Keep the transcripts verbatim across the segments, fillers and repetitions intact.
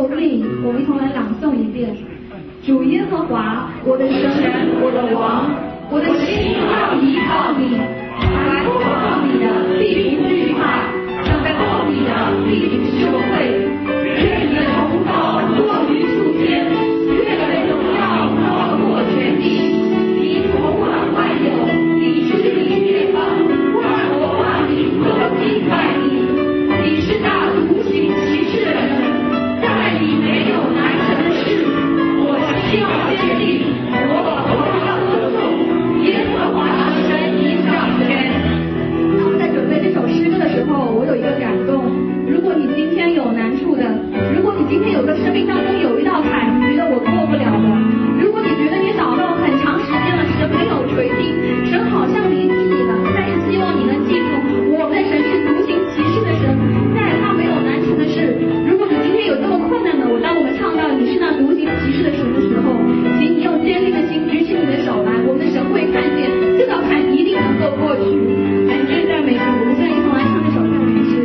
受力，我们一同来朗诵一遍。主耶和华，我的神，我的王，我的心要依靠你，凡不靠你的必不惧怕，等候你的必不羞愧。愿你的荣耀多于诸天，愿你的荣耀高过全地。你统管万有，你治理列邦，万国万民都敬拜你。你是那独行其事的神，在你没有难成的事。我心要坚定，我口要歌颂耶和华的神已掌权。当我在准备这首诗歌的时候，我有一个感动。如果你今天有难处的，如果你今天有个生命当中有一道坎，你觉得我过不了的，如果你觉得你祷告很长时间了，神没有垂听，神好像离弃你了，但是希望你能记住，我们的神是独行其事的神，在他没有难成的事。如果你今天有这么困难的，我当我们唱到你是那独行其事的神的时候，请你用坚定的心举起你的手来，我们的神会看见这道坎一定能够过去。感谢赞美主，我们现在一同来唱这首赞美诗。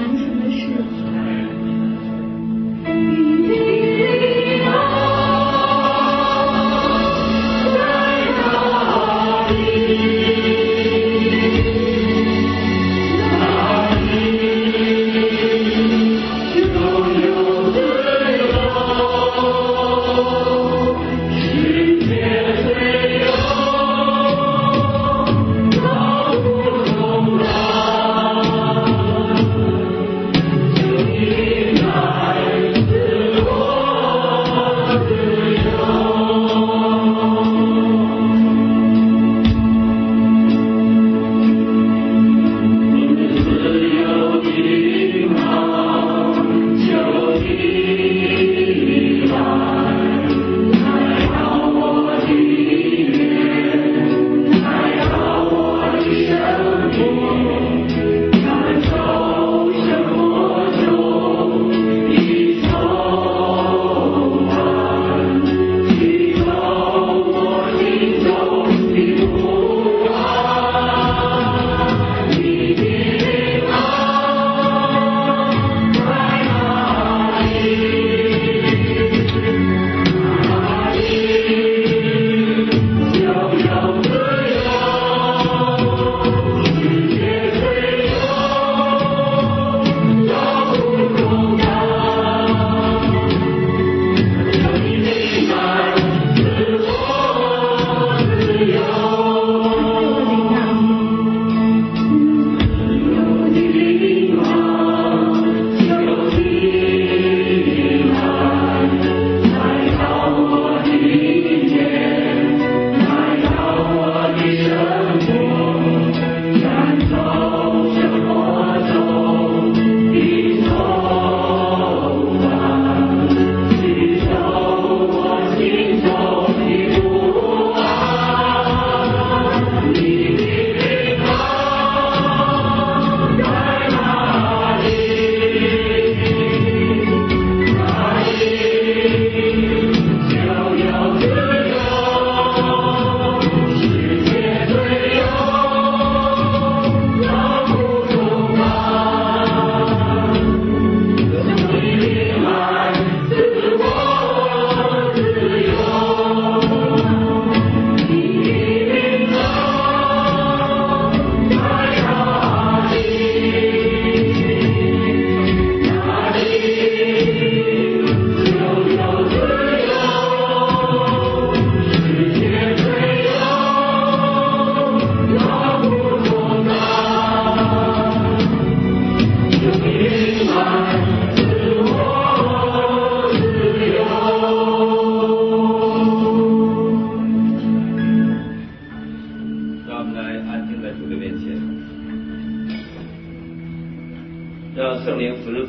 你的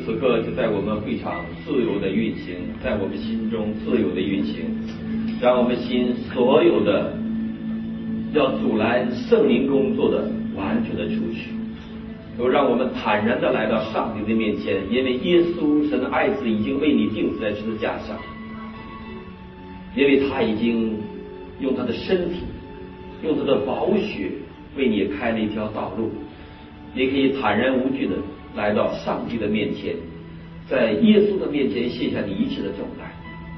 此刻就在我们会场自由的运行，在我们心中自由的运行，让我们心所有的要阻拦圣灵工作的完全的出去，都让我们坦然的来到上帝的面前，因为耶稣神的爱子已经为你钉死在十字架上，因为他已经用他的身体用他的宝血为你开了一条道路，你可以坦然无惧的来到上帝的面前，在耶稣的面前卸下你一切的重担。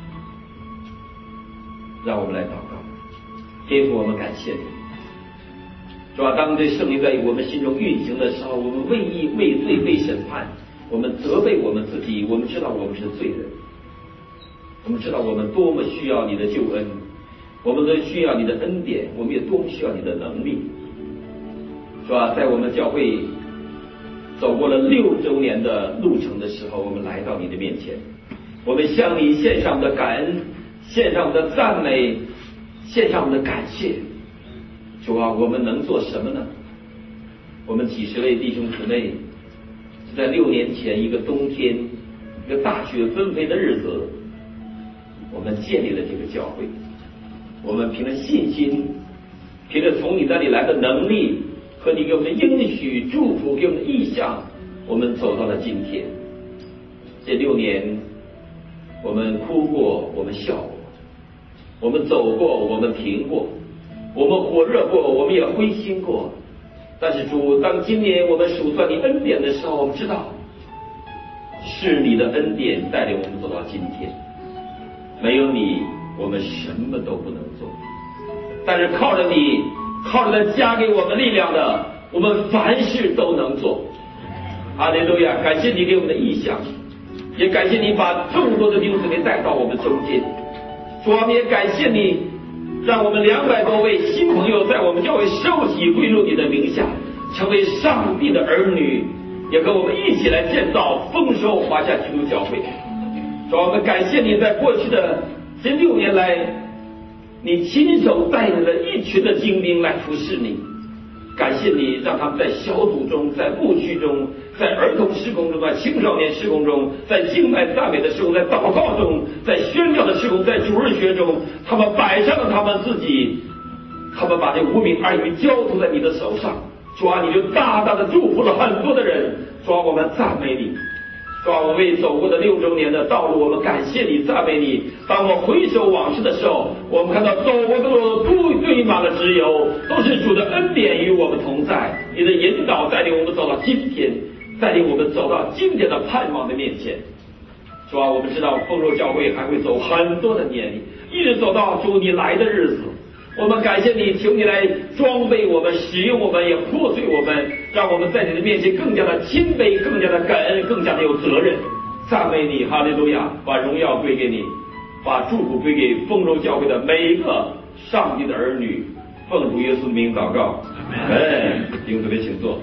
让我们来祷告。天父，我们感谢你，主啊，当这圣灵在我们心中运行的时候，我们为义为罪被审判，我们责备我们自己，我们知道我们是罪人，我们知道我们多么需要你的救恩，我们都需要你的恩典，我们也多么需要你的能力。是吧？在我们教会走过了六周年的路程的时候，我们来到你的面前，我们向你献上我们的感恩，献上我们的赞美，献上我们的感谢。主啊，我们能做什么呢？我们几十位弟兄姊妹是在六年前一个冬天，一个大雪纷飞的日子，我们建立了这个教会。我们凭着信心，凭着从你那里来的能力和你给我们的应许祝福，给我们的意向，我们走到了今天。这六年我们哭过，我们笑过，我们走过，我们停过，我们火热过，我们也灰心过。但是主，当今年我们数算你恩典的时候，我们知道是你的恩典带领我们走到今天，没有你我们什么都不能做，但是靠着你，靠着加给我们力量的，我们凡事都能做。哈利路亚！感谢你给我们的意向，也感谢你把众多的弟兄姊妹带到我们中间。主啊，也感谢你让我们两百多位新朋友在我们教会受洗归入你的名下，成为上帝的儿女，也和我们一起来建造丰收华夏基督教会。主啊，我们感谢你在过去的这六年来，你亲手带领了一群的精兵来服侍你。感谢你让他们在小组中，在牧区中，在儿童事工中，在青少年事工中，在敬拜赞美的事工，在祷告中，在宣教的事工，在主日学中，他们摆上了他们自己，他们把这无名儿女交托在你的手上。主啊，你就大大的祝福了很多的人。主啊，我们赞美你。主啊，我为走过的六周年的道路，我们感谢你，赞美你。当我回首往事的时候，我们看到走过的路都堆满了脂油，都是主的恩典与我们同在，你的引导带领我们走到今天，带领我们走到今天的盼望的面前。主啊，我们知道丰收教会还会走很多的年，一直走到主你来的日子。我们感谢你，求你来装备我们，使用我们，也破碎我们，让我们在你的面前更加的谦卑，更加的感恩，更加的有责任。赞美你，哈利路亚！把荣耀归给你，把祝福归给丰收教会的每一个上帝的儿女。奉主耶稣名祷告，哎，弟兄姊妹请坐。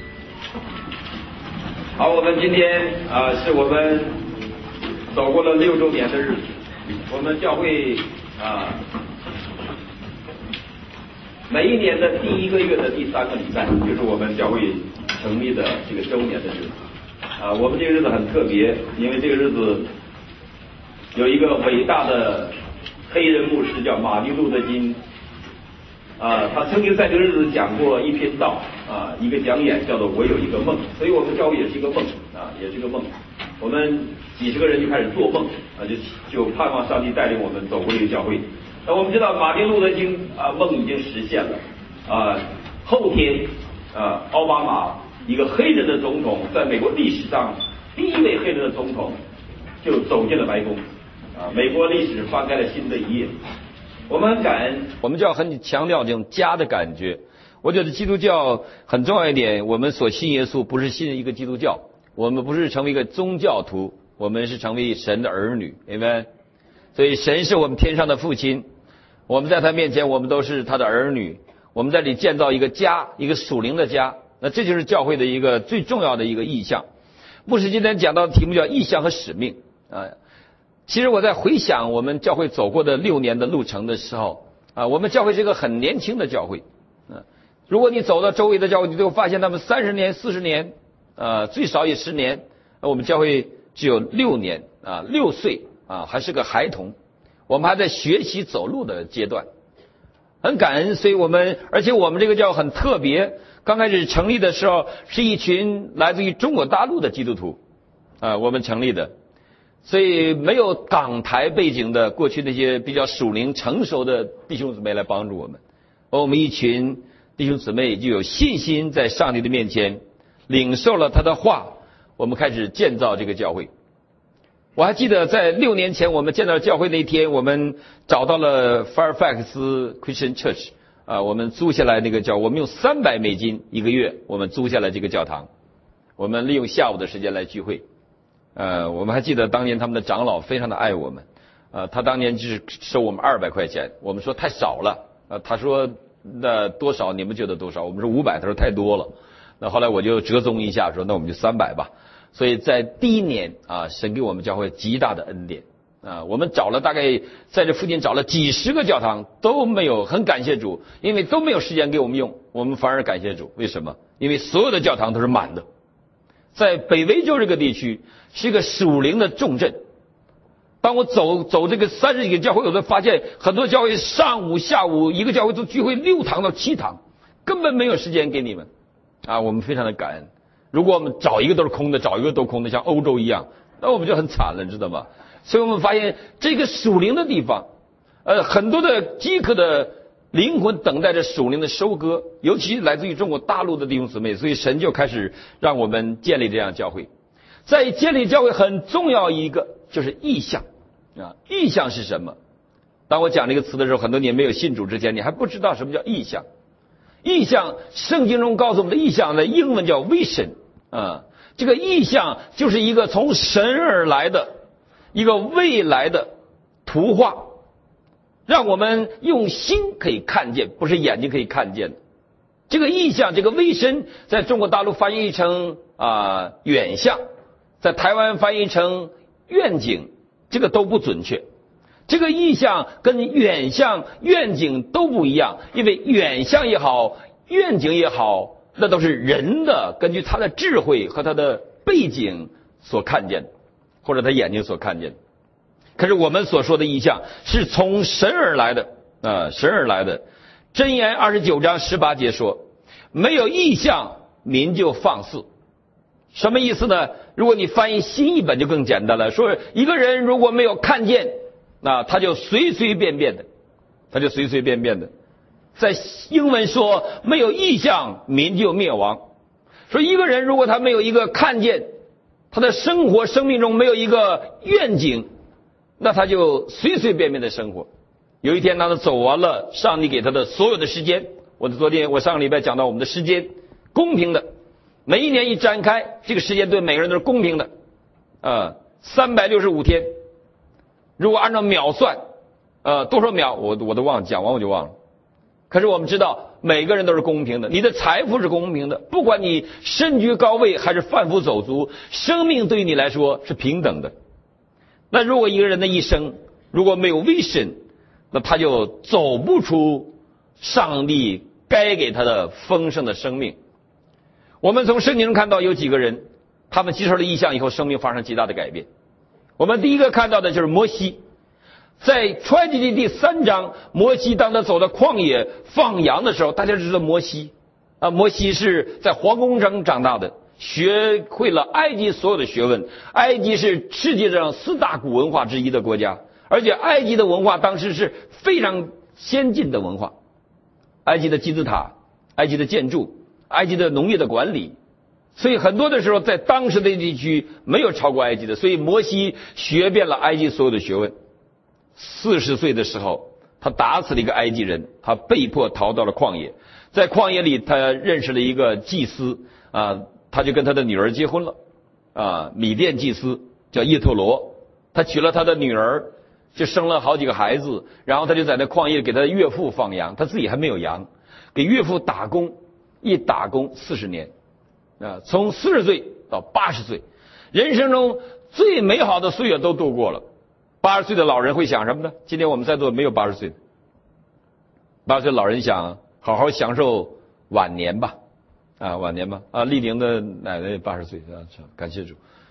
好，我们今天啊、呃，是我们走过了六周年的日子，我们教会啊。呃每一年的第一个月的第三个礼拜，就是我们教会成立的这个周年的日子。啊，我们这个日子很特别，因为这个日子有一个伟大的黑人牧师叫马丁路德金。啊，他曾经在这个日子讲过一篇道，啊，一个讲演叫做我有一个梦，所以我们教会也是一个梦，啊，也是一个梦。我们几十个人就开始做梦，啊，就就盼望上帝带领我们走过这个教会。那我们知道马丁路德金啊梦已经实现了啊，后天啊奥巴马一个黑人的总统，在美国历史上第一位黑人的总统就走进了白宫啊，美国历史翻开了新的一页。我们很感恩，我们就要很强调这种家的感觉。我觉得基督教很重要一点，我们所信耶稣不是信一个基督教，我们不是成为一个宗教徒，我们是成为神的儿女，明白？所以神是我们天上的父亲。我们在他面前，我们都是他的儿女。我们在这里建造一个家，一个属灵的家。那这就是教会的一个最重要的一个意向。牧师今天讲到的题目叫意向和使命啊。其实我在回想我们教会走过的六年的路程的时候啊，我们教会是一个很年轻的教会啊。如果你走到周围的教会，你就会发现他们三十年、四十年，呃，最少也十年我们教会只有六年啊，六岁啊，还是个孩童，我们还在学习走路的阶段，很感恩。所以我们，而且我们这个教很特别，刚开始成立的时候是一群来自于中国大陆的基督徒啊，我们成立的，所以没有港台背景的过去那些比较属灵成熟的弟兄姊妹来帮助我们，而我们一群弟兄姊妹就有信心在上帝的面前领受了他的话，我们开始建造这个教会。我还记得在六年前我们建造教会那天，我们找到了 Fairfax Christian Church 啊，我们租下来那个教，我们用三百美金一个月，我们租下来这个教堂，我们利用下午的时间来聚会。呃，我们还记得当年他们的长老非常的爱我们，呃，他当年就是收我们二百块钱，我们说太少了，呃，他说那多少你们觉得多少？我们说五百，他说太多了。那后来我就折中一下，说那我们就三百吧。所以在第一年啊，神给我们教会极大的恩典啊，我们找了大概在这附近找了几十个教堂都没有，很感谢主，因为都没有时间给我们用，我们反而感谢主。为什么？因为所有的教堂都是满的。在北威州这个地区是一个属灵的重镇。当我走走这个三十几个教会，我都发现很多教会上午下午一个教会都聚会六堂到七堂，根本没有时间给你们啊，我们非常的感恩。如果我们找一个都是空的，找一个都空的，像欧洲一样，那我们就很惨了，你知道吗？所以我们发现这个属灵的地方，呃，很多的饥渴的灵魂等待着属灵的收割，尤其来自于中国大陆的弟兄姊妹，所以神就开始让我们建立这样教会。在建立教会很重要一个就是意向啊，意向是什么？当我讲这个词的时候，很多年没有信主之前，你还不知道什么叫意向。意象，圣经中告诉我们的意象的英文叫 vision 啊，这个意象就是一个从神而来的一个未来的图画，让我们用心可以看见，不是眼睛可以看见的。这个意象，这个 vision 在中国大陆翻译成啊远象，在台湾翻译成愿景，这个都不准确。这个意象跟远象、愿景都不一样，因为远象也好，愿景也好，那都是人的根据他的智慧和他的背景所看见的，或者他眼睛所看见的。可是我们所说的意象是从神而来的啊、呃，神而来的。箴言二十九章十八节说：“没有意象，民就放肆。”什么意思呢？如果你翻译新译本就更简单了，说一个人如果没有看见，那他就随随便便的，他就随随便便的。在英文说没有意象，民就灭亡。说一个人如果他没有一个看见，他的生活生命中没有一个愿景，那他就随随便便的生活。有一天当他走完了上帝给他的所有的时间，我昨天我上个礼拜讲到我们的时间公平的，每一年一展开，这个时间对每个人都是公平的啊，三百六十五天。如果按照秒算，呃，多少秒我我都忘了，讲完我就忘了。可是我们知道，每个人都是公平的，你的财富是公平的，不管你身居高位还是贩夫走卒，生命对于你来说是平等的。那如果一个人的一生如果没有 vision， 那他就走不出上帝该给他的丰盛的生命。我们从圣经中看到有几个人，他们接受了异象以后，生命发生极大的改变。我们第一个看到的就是摩西，在创世纪第三章，摩西当他走到旷野放羊的时候，大家知道摩西啊，摩西是在皇宫中长大的，学会了埃及所有的学问。埃及是世界上四大古文化之一的国家，而且埃及的文化当时是非常先进的文化，埃及的金字塔、埃及的建筑、埃及的农业的管理。所以很多的时候在当时的地区没有超过埃及的，所以摩西学遍了埃及所有的学问。四十岁的时候，他打死了一个埃及人，他被迫逃到了旷野。在旷野里，他认识了一个祭司啊，他就跟他的女儿结婚了啊，米甸祭司叫叶特罗，他娶了他的女儿，就生了好几个孩子，然后他就在那旷野给他的岳父放羊，他自己还没有羊，给岳父打工，一打工四十年。啊，从四十岁到八十岁，人生中最美好的岁月都度过了。八十岁的老人会想什么呢？今天我们在座没有八十岁的，八十岁老人想好好享受晚年吧，啊，晚年吧，啊，丽玲的奶奶八十岁啊，感谢主。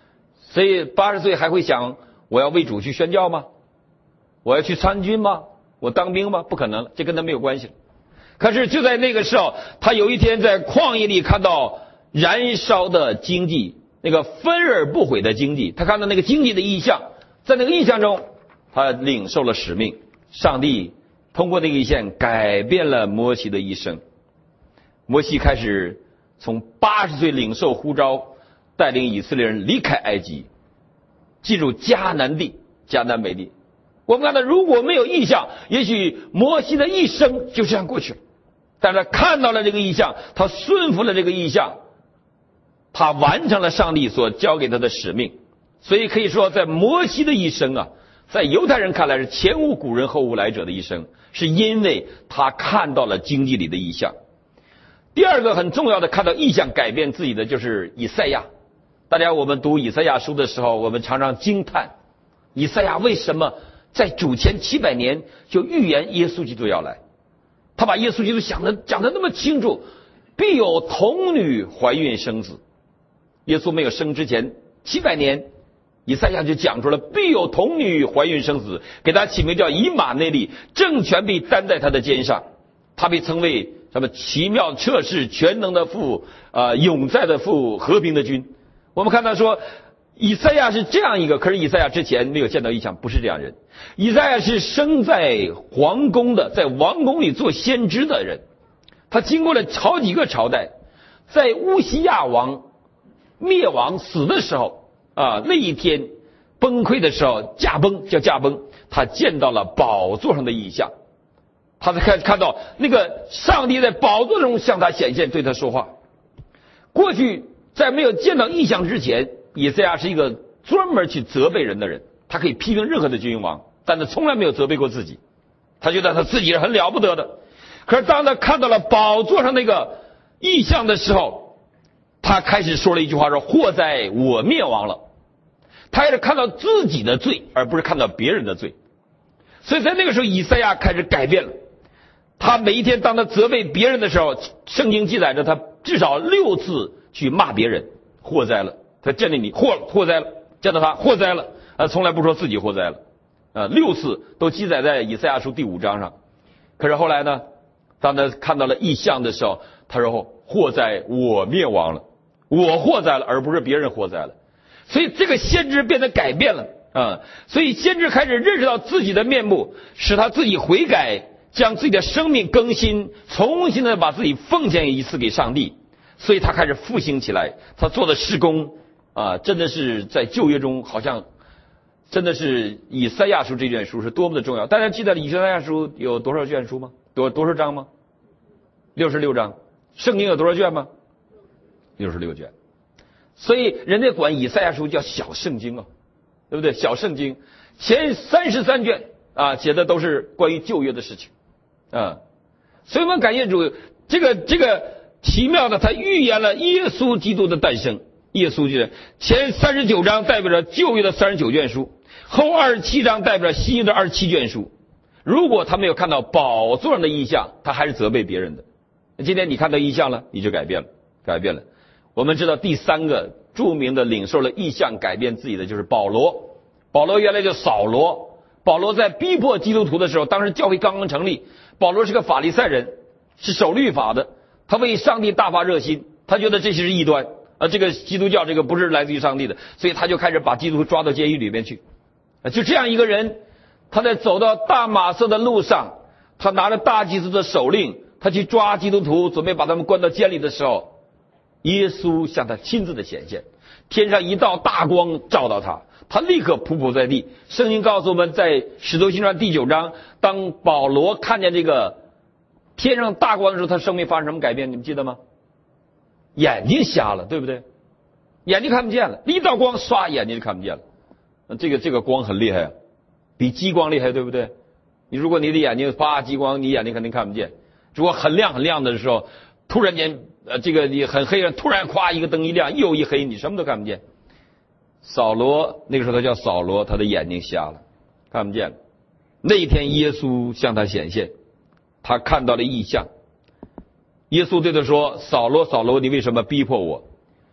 所以八十岁还会想我要为主去宣教吗？我要去参军吗？我当兵吗？不可能了，这跟他没有关系了。可是就在那个时候，他有一天在旷野里看到燃烧的荆棘，那个分而不毁的荆棘，他看到那个荆棘的异象，在那个异象中他领受了使命，上帝通过那个异象改变了摩西的一生。摩西开始从八十岁领受呼召，带领以色列人离开埃及，进入迦南地，迦南美地。我们看到如果没有异象，也许摩西的一生就这样过去了。但是他看到了这个异象，他顺服了这个异象，他完成了上帝所交给他的使命。所以可以说，在摩西的一生啊，在犹太人看来是前无古人后无来者的一生，是因为他看到了荆棘里的异象。第二个很重要的看到异象改变自己的就是以赛亚。大家我们读以赛亚书的时候，我们常常惊叹，以赛亚为什么在主前七百年就预言耶稣基督要来？他把耶稣基督想的讲得那么清楚，必有童女怀孕生子。耶稣没有生之前七百年，以赛亚就讲出了必有童女怀孕生子，给他起名叫以马内利，政权必担在他的肩上，他被称为什么奇妙测试全能的父，呃永在的父，和平的君。我们看到说以赛亚是这样一个，可是以赛亚之前没有见到异象，不是这样人。以赛亚是生在皇宫的，在王宫里做先知的人，他经过了好几个朝代，在乌西亚王灭亡死的时候啊，那一天崩溃的时候，驾崩叫驾崩，他见到了宝座上的异象，他才看看到那个上帝在宝座中向他显现，对他说话。过去在没有见到异象之前，以赛亚是一个专门去责备人的人，他可以批评任何的君王，但他从来没有责备过自己，他觉得他自己是很了不得的。可是当他看到了宝座上那个异象的时候，他开始说了一句话，说祸哉我灭亡了。他也是看到自己的罪，而不是看到别人的罪。所以在那个时候，以赛亚开始改变了。他每一天当他责备别人的时候，圣经记载着他至少六次去骂别人，祸哉了，他见到你祸祸哉了，见到他祸哉了，啊，从来不说自己祸哉了，啊，六次都记载在以赛亚书第五章上。可是后来呢，当他看到了异象的时候，他说祸哉我灭亡了，我祸哉了，而不是别人祸哉了。所以这个先知变得改变了啊，所以先知开始认识到自己的面目，使他自己悔改，将自己的生命更新，重新的把自己奉献一次给上帝。所以他开始复兴起来，他做的事工啊，真的是在旧约中好像真的是以赛亚书这卷书是多么的重要。大家记得以赛亚书有多少卷书吗？多多少章吗？六十六章。圣经有多少卷吗？六十六卷。所以人家管以赛亚书叫小圣经啊，对不对？小圣经前三十三卷啊，写的都是关于旧约的事情啊。所以我们感谢主，这个这个奇妙的，他预言了耶稣基督的诞生。耶稣就是前三十九章代表着旧约的三十九卷书，后二十七章代表着新约的二十七卷书。如果他没有看到宝座上的异象，他还是责备别人的。今天你看到异象了，你就改变了，改变了。我们知道第三个著名的领受了异象改变自己的就是保罗。保罗原来叫扫罗，保罗在逼迫基督徒的时候，当时教会刚刚成立，保罗是个法利赛人，是守律法的，他为上帝大发热心，他觉得这是异端啊，这个基督教这个不是来自于上帝的，所以他就开始把基督徒抓到监狱里面去。就这样一个人，他在走到大马色的路上，他拿着大祭司的手令，他去抓基督徒，准备把他们关到监里的时候，耶稣向他亲自的显现，天上一道大光照到他，他立刻匍匐在地。圣经告诉我们，在使徒行传第九章，当保罗看见这个天上大光的时候，他生命发生什么改变？你们记得吗？眼睛瞎了，对不对？眼睛看不见了，一道光唰，眼睛就看不见了。这个这个光很厉害啊，比激光厉害，对不对？你如果你的眼睛啪激光，你眼睛肯定看不见。如果很亮很亮的时候，突然间呃，这个你很黑，突然咵一个灯一亮，又一黑，你什么都看不见。扫罗那个时候他叫扫罗，他的眼睛瞎了，看不见了。那一天耶稣向他显现，他看到了异象。耶稣对他说：扫罗扫罗，你为什么逼迫我？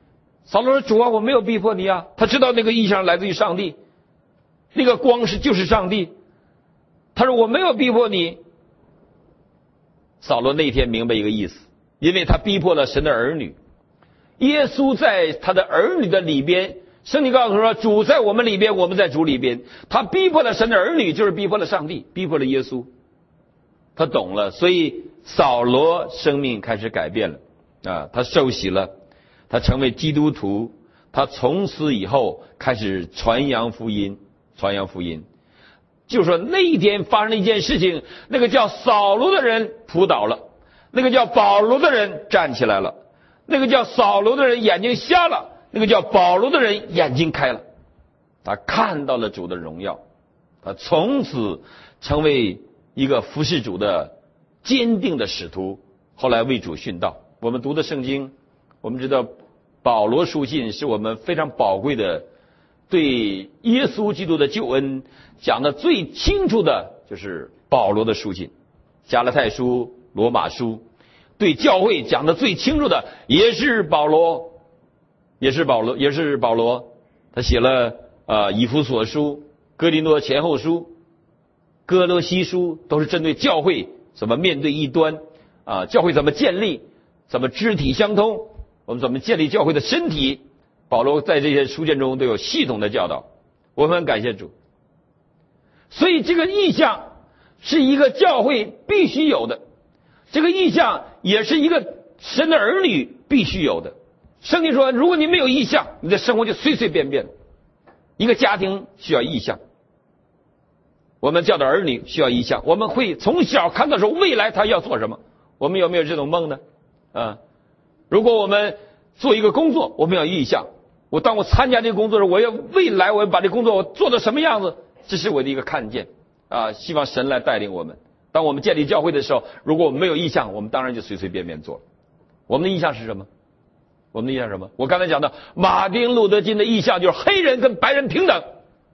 扫罗说主啊，我没有逼迫你啊。他知道那个异象来自于上帝，那个光是就是上帝。他说我没有逼迫你。扫罗那天明白一个意思，因为他逼迫了神的儿女。耶稣在他的儿女的里边，圣经告诉说主在我们里边，我们在主里边。他逼迫了神的儿女，就是逼迫了上帝，逼迫了耶稣。他懂了，所以扫罗生命开始改变了啊，他受洗了，他成为基督徒，他从此以后开始传扬福音，传扬福音。就说那一天发生了一件事情，那个叫扫罗的人扑倒了，那个叫保罗的人站起来了，那个叫扫罗的人眼睛瞎了，那个叫保罗的人眼睛开了，他看到了主的荣耀，他从此成为一个服侍主的坚定的使徒，后来为主殉道。我们读的圣经，我们知道保罗书信是我们非常宝贵的，对耶稣基督的救恩讲的最清楚的就是保罗的书信。加拉太书、罗马书，对教会讲的最清楚的也是保罗，也是保罗，也是保罗。他写了呃以弗所书、哥林多前后书、哥罗西书，都是针对教会怎么面对异端啊，教会怎么建立，怎么肢体相通，我们怎么建立教会的身体。保罗在这些书卷中都有系统的教导，我们很感谢主。所以这个异象是一个教会必须有的，这个异象也是一个神的儿女必须有的。圣经说，如果你没有异象，你的生活就随随便便。一个家庭需要异象，我们教导儿女需要异象，我们会从小看到说未来他要做什么。我们有没有这种梦呢？啊，如果我们做一个工作，我们要异象。我当我参加这个工作的时候，我要未来我要把这工作我做到什么样子，这是我的一个看见啊！希望神来带领我们。当我们建立教会的时候，如果我们没有异象，我们当然就随随便便做。我们的异象是什么？我们的异象是什么？我刚才讲的马丁路德金的异象就是黑人跟白人平等。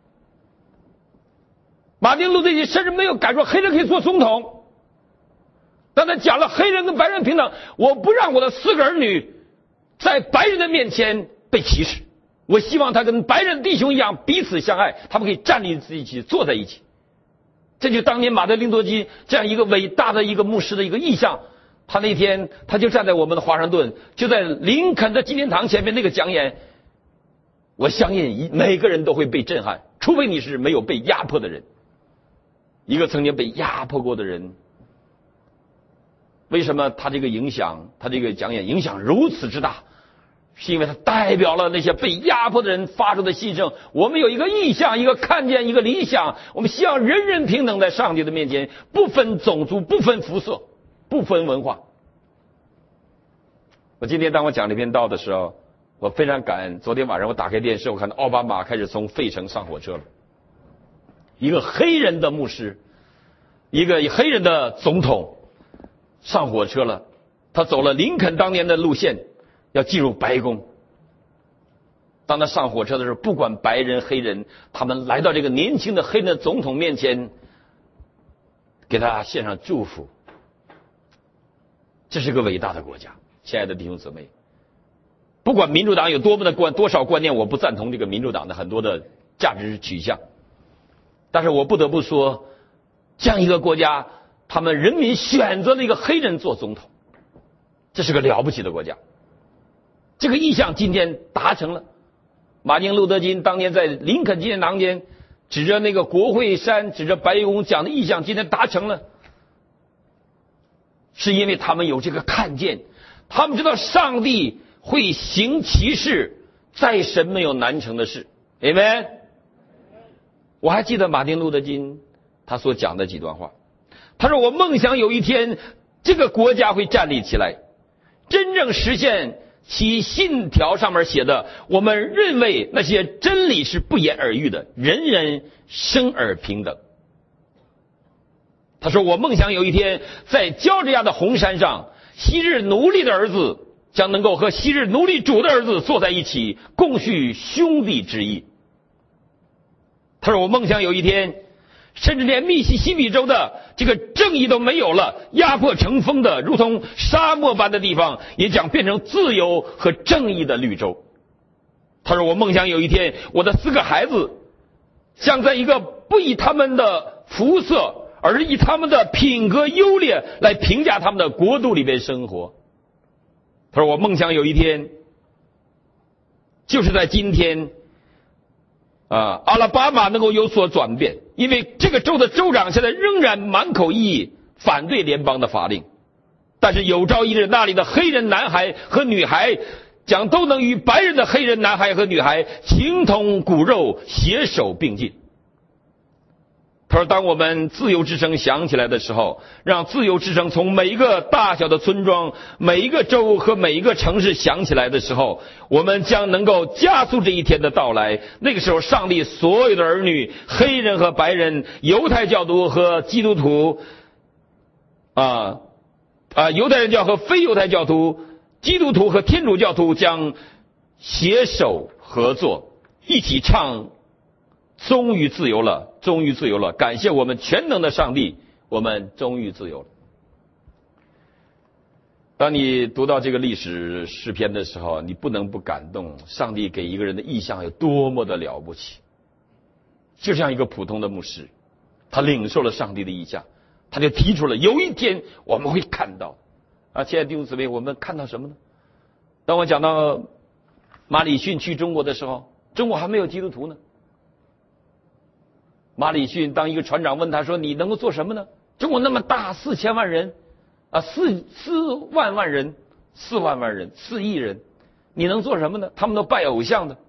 马丁路德金甚至没有敢说黑人可以做总统，但他讲了黑人跟白人平等，我不让我的四个儿女在白人的面前被歧视，我希望他跟白人弟兄一样彼此相爱，他们可以站立在一起，坐在一起。这就当年马丁路德金这样一个伟大的一个牧师的一个意象。他那天他就站在我们的华盛顿，就在林肯的纪念堂前面那个讲演，我相信每个人都会被震撼，除非你是没有被压迫的人。一个曾经被压迫过的人，为什么他这个影响，他这个讲演影响如此之大？是因为他代表了那些被压迫的人发出的牺牲。我们有一个意向，一个看见，一个理想，我们希望人人平等在上帝的面前，不分种族，不分肤色，不分文化。我今天当我讲这篇道的时候，我非常感恩。昨天晚上我打开电视，我看到奥巴马开始从费城上火车了，一个黑人的牧师，一个黑人的总统上火车了，他走了林肯当年的路线，要进入白宫。当他上火车的时候，不管白人黑人，他们来到这个年轻的黑人的总统面前，给他献上祝福。这是个伟大的国家，亲爱的弟兄姊妹。不管民主党有多么的观多少观念，我不赞同这个民主党的很多的价值取向，但是我不得不说，这样一个国家，他们人民选择了一个黑人做总统，这是个了不起的国家。这个意向今天达成了。马丁路德金当年在林肯纪念堂前指着那个国会山，指着白宫讲的意向，今天达成了，是因为他们有这个看见，他们知道上帝会行奇事，在神没有难成的事。Amen。我还记得马丁路德金他所讲的几段话，他说：“我梦想有一天这个国家会站立起来，真正实现其信条上面写的，我们认为那些真理是不言而喻的，人人生而平等。”他说：“我梦想有一天在乔治亚的红山上，昔日奴隶的儿子将能够和昔日奴隶主的儿子坐在一起，共叙兄弟之义。”他说：“我梦想有一天，甚至连密西西比州的这个正义都没有了，压迫成风的如同沙漠般的地方，也将变成自由和正义的绿洲。” 他说我梦想有一天我的四个孩子将在一个不以他们的肤色，而是以他们的品格优劣来评价他们的国度里边生活。他说我梦想有一天就是在今天啊，阿拉巴马能够有所转变，因为这个州的州长现在仍然满口异议反对联邦的法令，但是有朝一日那里的黑人男孩和女孩将都能与白人的黑人男孩和女孩情同骨肉，携手并进。他说当我们自由之声响起来的时候，让自由之声从每一个大小的村庄，每一个州和每一个城市响起来的时候，我们将能够加速这一天的到来。那个时候上帝所有的儿女，黑人和白人，犹太教徒和基督徒啊啊，犹太人教和非犹太教徒，基督徒和天主教徒将携手合作，一起唱终于自由了，终于自由了，感谢我们全能的上帝，我们终于自由了。当你读到这个历史诗篇的时候，你不能不感动，上帝给一个人的意象有多么的了不起。就像一个普通的牧师，他领受了上帝的意象，他就提出了有一天我们会看到啊，亲爱的弟兄姊妹，我们看到什么呢？当我讲到马礼逊去中国的时候，中国还没有基督徒呢。马礼逊当一个船长问他说你能够做什么呢？中国那么大，四千万人啊，四四万万人，四万万人，四亿人，你能做什么呢？他们都拜偶像的。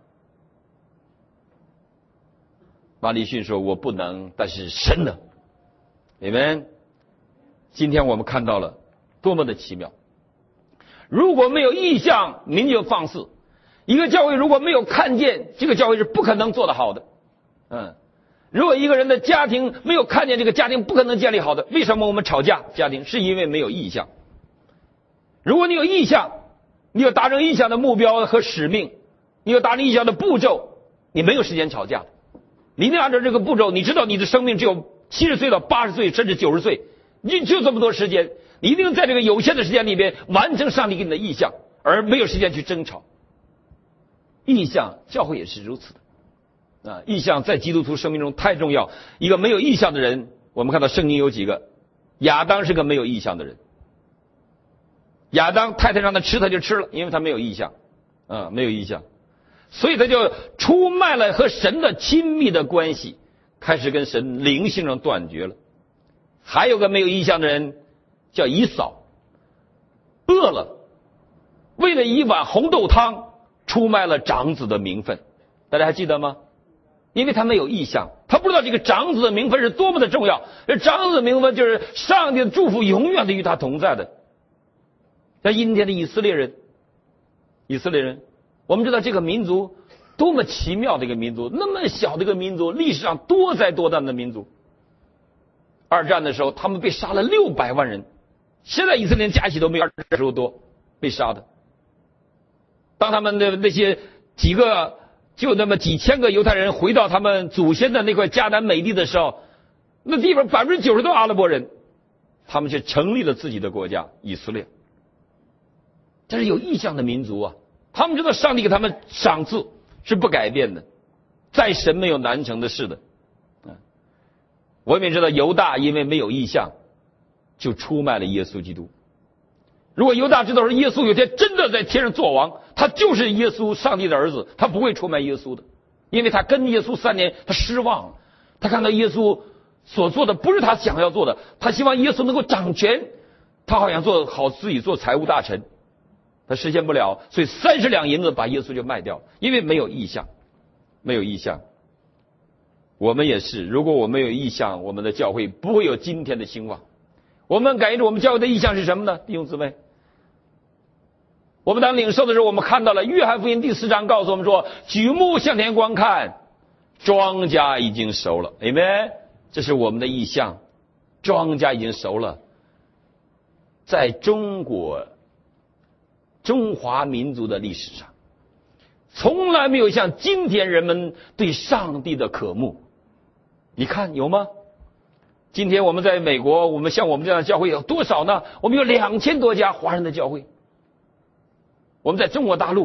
马礼逊说我不能，但是神能。你们今天我们看到了多么的奇妙。如果没有异象，您就放肆。一个教会如果没有看见，这个教会是不可能做得好的。嗯，如果一个人的家庭没有看见，这个家庭不可能建立好的。为什么我们吵架？家庭是因为没有异象。如果你有异象，你有达成异象的目标和使命，你有达成异象的步骤，你没有时间吵架。你一定按照这个步骤，你知道你的生命只有七十岁到八十岁甚至九十岁，你就这么多时间，你一定在这个有限的时间里边完成上帝给你的异象，而没有时间去争吵。异象，教会也是如此的啊！异象在基督徒生命中太重要。一个没有异象的人，我们看到圣经有几个，亚当是个没有异象的人。亚当太太让他吃，他就吃了，因为他没有异象啊，没有异象，所以他就出卖了和神的亲密的关系，开始跟神灵性上断绝了。还有个没有异象的人叫以扫，饿了，为了一碗红豆汤出卖了长子的名分，大家还记得吗？因为他没有异象，他不知道这个长子的名分是多么的重要。这长子的名分就是上帝的祝福永远的与他同在的。像今天的以色列人，以色列人，我们知道这个民族多么奇妙的一个民族，那么小的一个民族，历史上多灾多难的民族。二战的时候，他们被杀了六百万人，现在以色列人加起都没有二战时候多被杀的。当他们的那些几个就那么几千个犹太人回到他们祖先的那块迦南美地的时候，那地方百分之九十都阿拉伯人，他们却成立了自己的国家以色列。这是有异象的民族啊，他们知道上帝给他们赏赐是不改变的，在神没有难成的事的。我们也知道犹大因为没有异象就出卖了耶稣基督。如果犹大知道说耶稣有天真的在天上做王，他就是耶稣上帝的儿子，他不会出卖耶稣的，因为他跟耶稣三年，他失望了，他看到耶稣所做的不是他想要做的，他希望耶稣能够掌权，他好像做好自己做财务大臣，他实现不了，所以三十两银子把耶稣就卖掉了，因为没有异象，没有异象。我们也是，如果我们有异象，我们的教会不会有今天的兴旺。我们感觉我们教会的异象是什么呢？弟兄姊妹，我们当领受的时候，我们看到了约翰福音第四章告诉我们说，举目向天观看，庄稼已经熟了。阿们，这是我们的异象，庄稼已经熟了。在中国中华民族的历史上，从来没有像今天人们对上帝的渴慕。你看有吗？今天我们在美国，我们像我们这样的教会有多少呢？我们有两千多家华人的教会。我们在中国大陆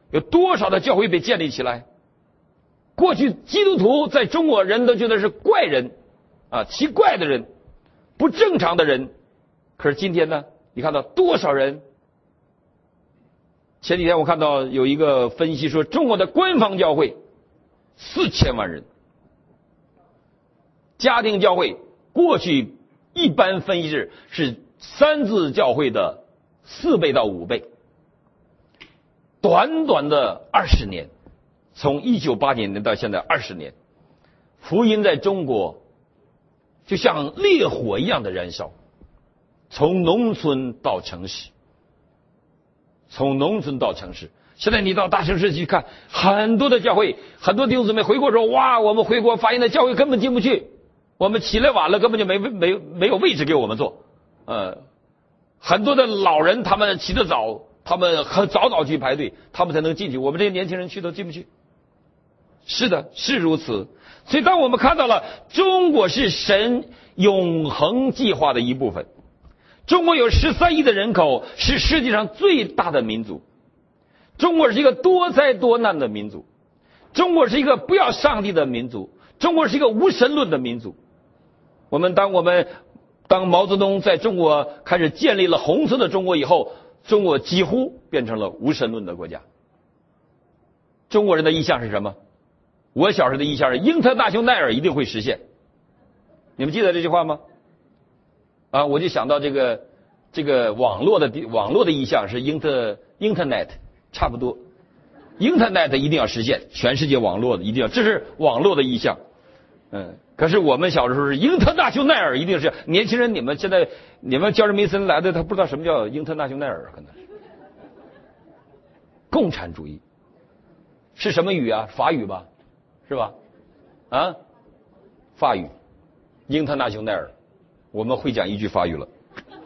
有多少的教会被建立起来？过去基督徒在中国人都觉得是怪人啊，奇怪的人，不正常的人。可是今天呢，你看到多少人？前几天我看到有一个分析说，中国的官方教会四千万人，家庭教会过去一般分析是是三字教会的四倍到五倍。短短的二十年，从一九八几年到现在二十年，福音在中国就像烈火一样的燃烧，从农村到城市，从农村到城市。现在你到大城市去看，很多的教会，很多弟兄姊妹回国说，哇，我们回国发现的教会根本进不去，我们起来晚了，根本就没没没有位置给我们坐。呃，很多的老人他们起得早，他们很早早去排队，他们才能进去，我们这些年轻人去都进不去。是的，是如此。所以当我们看到了中国是神永恒计划的一部分，中国有十三亿的人口，是世界上最大的民族。中国是一个多灾多难的民族，中国是一个不要上帝的民族，中国是一个无神论的民族。我们当我们当毛泽东在中国开始建立了红色的中国以后，中国几乎变成了无神论的国家。中国人的意向是什么？我小时候的意向是英特纳雄奈尔一定会实现。你们记得这句话吗？啊，我就想到这个这个网络的网络的意向是英特 Internet， 差不多。Internet 一定要实现，全世界网络的一定要，这是网络的意向。嗯，可是我们小时候是英特纳雄奈尔，一定是年轻人，你们现在你们教人梅森来的，他不知道什么叫英特纳雄奈尔，可能是共产主义是什么语啊？法语吧，是吧？啊，法语，英特纳雄奈尔，我们会讲一句法语了，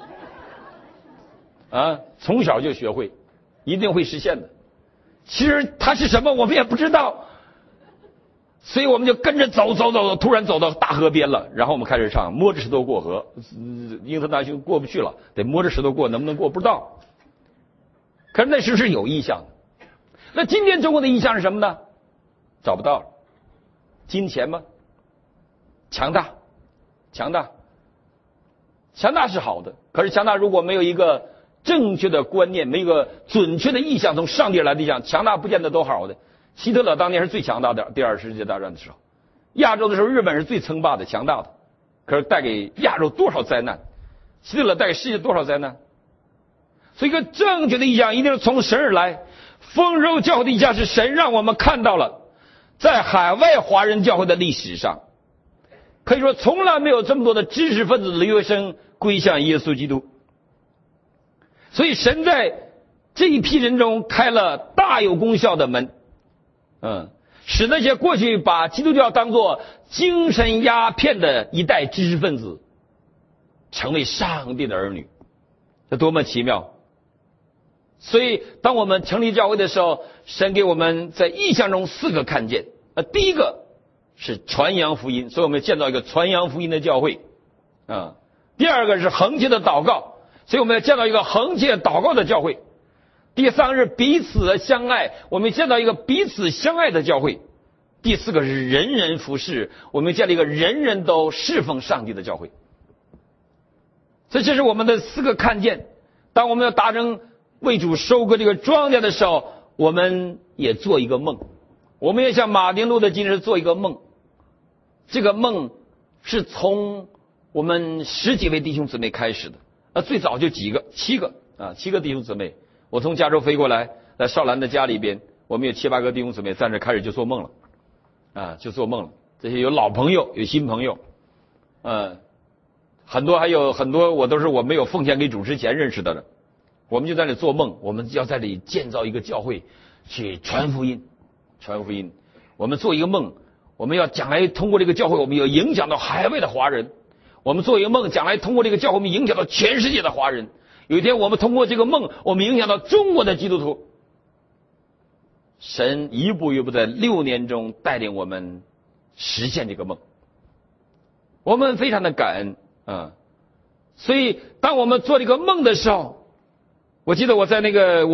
啊，从小就学会，一定会实现的。其实它是什么，我们也不知道。所以我们就跟着走走走，突然走到大河边了，然后我们开始唱摸着石头过河，英特纳雄过不去了，得摸着石头过，能不能过不知道。可是那时候是有意向的。那今天中国的意向是什么呢？找不到了。金钱吗？强大，强大，强大是好的，可是强大如果没有一个正确的观念，没有一个准确的意向，从上帝来的意向，强大不见得都好的。希特勒当年是最强大的，第二次世界大战的时候，亚洲的时候日本是最称霸的、强大的，可是带给亚洲多少灾难？希特勒带给世界多少灾难？所以一个正确的意向一定是从神而来。丰收教会的意向是神让我们看到了，在海外华人教会的历史上，可以说从来没有这么多的知识分子留学生归向耶稣基督。所以神在这一批人中开了大有功效的门。嗯，使那些过去把基督教当作精神鸦片的一代知识分子，成为上帝的儿女，这多么奇妙！所以，当我们成立教会的时候，神给我们在意象中四个看见。呃，第一个是传扬福音，所以我们建造一个传扬福音的教会啊。第二个是恒切的祷告，所以我们要建造一个恒切祷告的教会。第三个是彼此的相爱，我们建造一个彼此相爱的教会。第四个是人人服侍，我们建立一个人人都侍奉上帝的教会。所以这是我们的四个看见。当我们要达成为主收割这个庄稼的时候，我们也做一个梦，我们也像马丁路德金人做一个梦。这个梦是从我们十几位弟兄姊妹开始的，啊，最早就几个，七个啊，七个弟兄姊妹。我从加州飞过来，在少兰的家里边，我们有七八个弟兄姊妹在这开始就做梦了，啊，就做梦了。这些有老朋友，有新朋友，呃，很多还有很多我都是我没有奉献给主之前认识的了。我们就在那里做梦，我们要在这里建造一个教会，去传福音，传福音。我们做一个梦，我们要将来通过这个教会，我们要影响到海外的华人。我们做一个梦，将来通过这个教会，我们影响到全世界的华人。有一天我们通过这个梦，我们影响到中国的基督徒。神一步一步在六年中带领我们实现这个梦，我们非常的感恩啊！所以当我们做这个梦的时候，我记得我在那个我们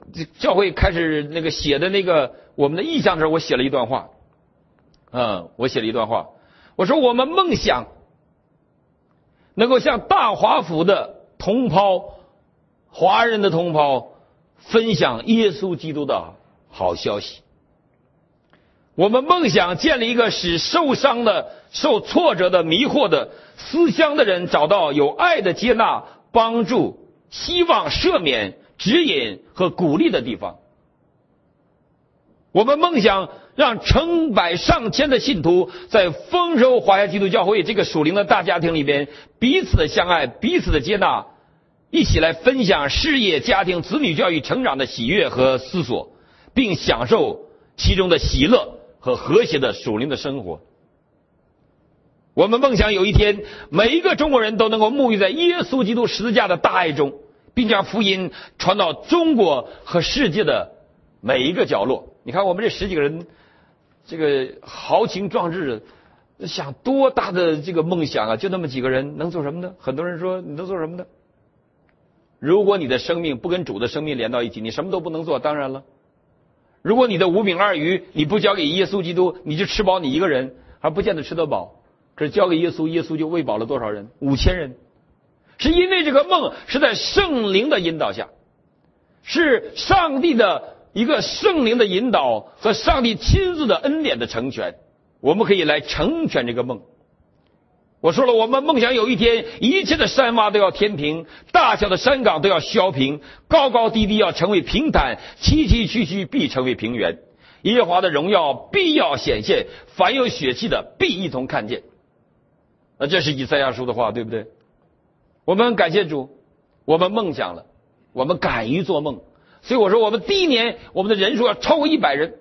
教会开始那个写的那个我们的意向的时候，我写了一段话，嗯，我写了一段话，我说我们梦想能够向大华府的同胞、华人的同胞分享耶稣基督的好消息。我们梦想建立一个使受伤的、受挫折的、迷惑的、思乡的人找到有爱的接纳、帮助、希望、赦免、指引和鼓励的地方。我们梦想让成百上千的信徒在丰收华夏基督教会这个属灵的大家庭里边彼此的相爱、彼此的接纳，一起来分享事业、家庭、子女教育成长的喜悦和思索，并享受其中的喜乐和和谐的属灵的生活。我们梦想有一天每一个中国人都能够沐浴在耶稣基督十字架的大爱中，并将福音传到中国和世界的每一个角落。你看我们这十几个人，这个豪情壮志，想多大的这个梦想啊，就那么几个人能做什么呢？很多人说你能做什么呢？如果你的生命不跟主的生命连到一起，你什么都不能做。当然了，如果你的五饼二鱼你不交给耶稣基督，你就吃饱你一个人，还不见得吃得饱。可是交给耶稣，耶稣就喂饱了多少人？五千人。是因为这个梦是在圣灵的引导下，是上帝的一个圣灵的引导和上帝亲自的恩典的成全，我们可以来成全这个梦。我说了，我们梦想有一天一切的山洼都要填平，大小的山岗都要削平，高高低低要成为平坦，崎崎岖岖必成为平原。耶和华的荣耀必要显现，凡有血气的必一同看见。那这是以赛亚书的话，对不对？我们感谢主，我们梦想了，我们敢于做梦。所以我说我们第一年我们的人数要超过一百人。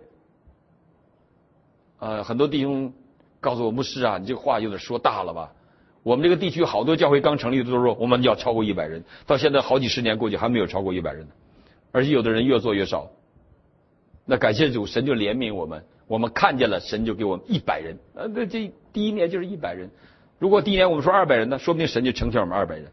呃，很多弟兄告诉我，牧师啊，你这个话有点说大了吧？我们这个地区好多教会刚成立的都说我们要超过一百人，到现在好几十年过去还没有超过一百人，而且有的人越做越少。那感谢主，神就怜悯我们，我们看见了，神就给我们一百人。呃，这这第一年就是一百人。如果第一年我们说二百人呢，说不定神就成全我们二百人。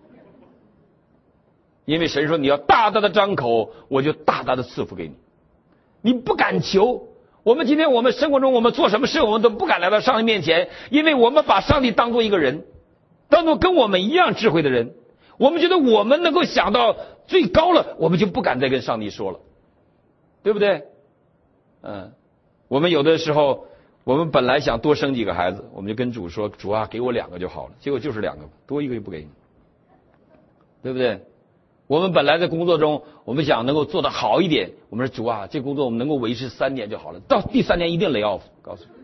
因为神说你要大大的张口，我就大大的赐福给你。你不敢求。我们今天我们生活中我们做什么事我们都不敢来到上帝面前，因为我们把上帝当作一个人，当作跟我们一样智慧的人。我们觉得我们能够想到最高了，我们就不敢再跟上帝说了，对不对？嗯，我们有的时候我们本来想多生几个孩子，我们就跟主说，主啊，给我两个就好了，结果就是两个，多一个就不给你，对不对？我们本来在工作中我们想能够做得好一点，我们说主啊，这工作我们能够维持三年就好了，到第三年一定 lay off， 告诉你，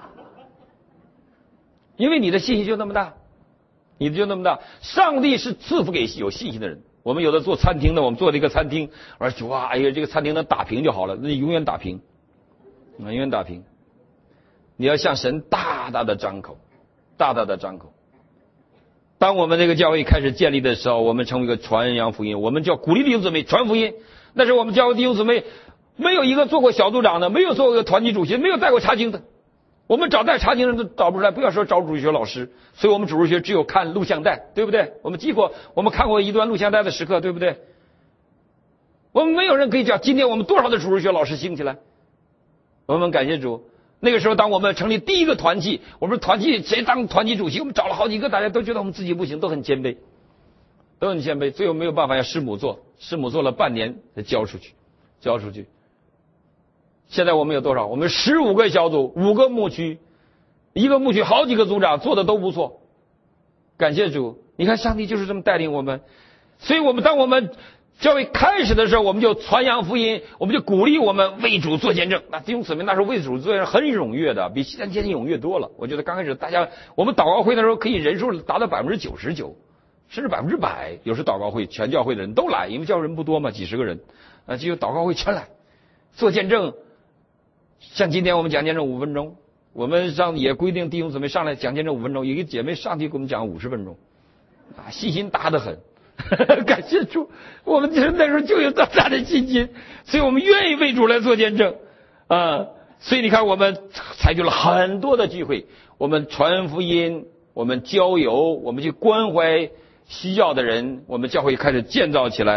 因为你的信心就那么大，你的就那么大。上帝是赐福给有信心的人。我们有的做餐厅的，我们做了一个餐厅，我说主啊，哎呀，这个餐厅能打平就好了，那永远打平，永远打平。你要向神大大的张口，大大的张口。当我们这个教会开始建立的时候，我们成为一个传扬福音，我们叫鼓励弟兄姊妹传福音。但是我们教会弟兄姊妹没有一个做过小组长的，没有做过团体主席，没有带过查经的。我们找带查经的都找不出来，不要说找主日学老师。所以我们主日学只有看录像带，对不对？我们记过，我们看过一段录像带的时刻，对不对？我们没有人可以讲今天我们多少的主日学老师兴起来。我们感谢主。那个时候当我们成立第一个团契，我们团契谁当团契主席，我们找了好几个，大家都觉得我们自己不行，都很谦卑，都很谦卑。最后没有办法要师母做，师母做了半年才交出去，交出去。现在我们有多少？我们十五个小组，五个牧区，一个牧区好几个组长，做的都不错。感谢主，你看上帝就是这么带领我们。所以我们当我们教会开始的时候，我们就传扬福音，我们就鼓励我们为主做见证。那弟兄姊妹那时候为主做见证很踊跃的，比现在现在踊跃多了。我觉得刚开始大家我们祷告会的时候可以人数达到百分之九十九，甚至百分之百。有时祷告会全教会的人都来，因为教会人不多嘛，几十个人，啊，就祷告会全来做见证。像今天我们讲见证五分钟，我们上也规定弟兄姊妹上来讲见证五分钟，有一个姐妹上去给我们讲五十分钟，啊，信心大得很。感谢主，我们那时候就有这么大的信心，所以我们愿意为主来做见证啊。所以你看，我们采取了很多的聚会，我们传福音，我们交友，我们去关怀需要的人，我们教会开始建造起来，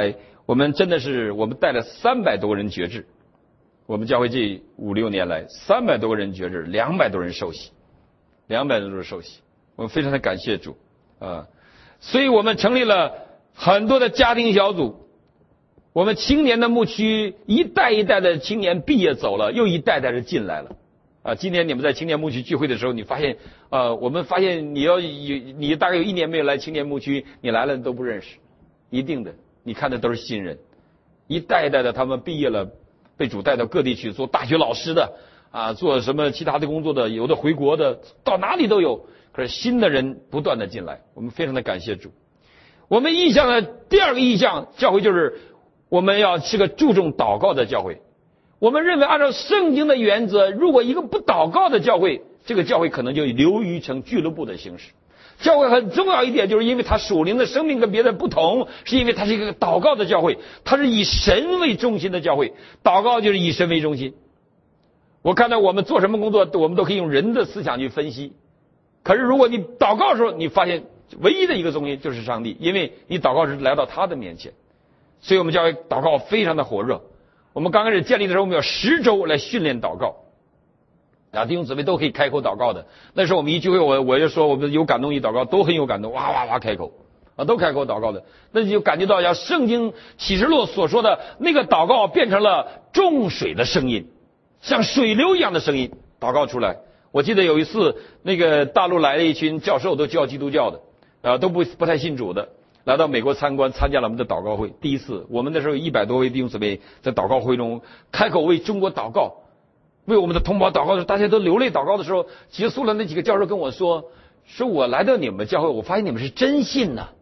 我们真的是我们带了三百多个人决志，我们教会这五六年来三百多个人决志，两百多人受洗，两百多人受洗，我们非常的感谢主啊！所以我们成立了很多的家庭小组，我们青年的牧区一代一代的青年毕业走了，又一代代的进来了啊！今天你们在青年牧区聚会的时候，你发现呃，我们发现你要有你大概有一年没有来青年牧区，你来了都不认识，一定的。你看的都是新人，一代一代的他们毕业了，被主带到各地去做大学老师的啊，做什么其他的工作的，有的回国的，到哪里都有。可是新的人不断的进来，我们非常的感谢主。我们意向的第二个意向，教会就是我们要是个注重祷告的教会。我们认为按照圣经的原则，如果一个不祷告的教会，这个教会可能就流于成俱乐部的形式。教会很重要一点，就是因为它属灵的生命跟别的不同，是因为它是一个祷告的教会，它是以神为中心的教会。祷告就是以神为中心。我看到我们做什么工作，我们都可以用人的思想去分析。可是如果你祷告的时候，你发现唯一的一个中心就是上帝，因为你祷告是来到他的面前。所以我们教会祷告非常的火热。我们刚开始建立的时候，我们有十周来训练祷告。啊，弟兄姊妹都可以开口祷告的。那时候我们一聚会，我我就说我们有感动一祷告，都很有感动，哇哇哇开口啊，都开口祷告的。那你就感觉到像圣经启示录所说的那个祷告变成了众水的声音，像水流一样的声音祷告出来。我记得有一次，那个大陆来了一群教授，都教基督教的，啊，都不不太信主的，来到美国参观，参加了我们的祷告会。第一次，我们那时候一百多位弟兄姊妹在祷告会中开口为中国祷告。为我们的同胞祷告的时候，大家都流泪祷告的时候，结束了，那几个教授跟我说，说我来到你们教会，我发现你们是真信呐。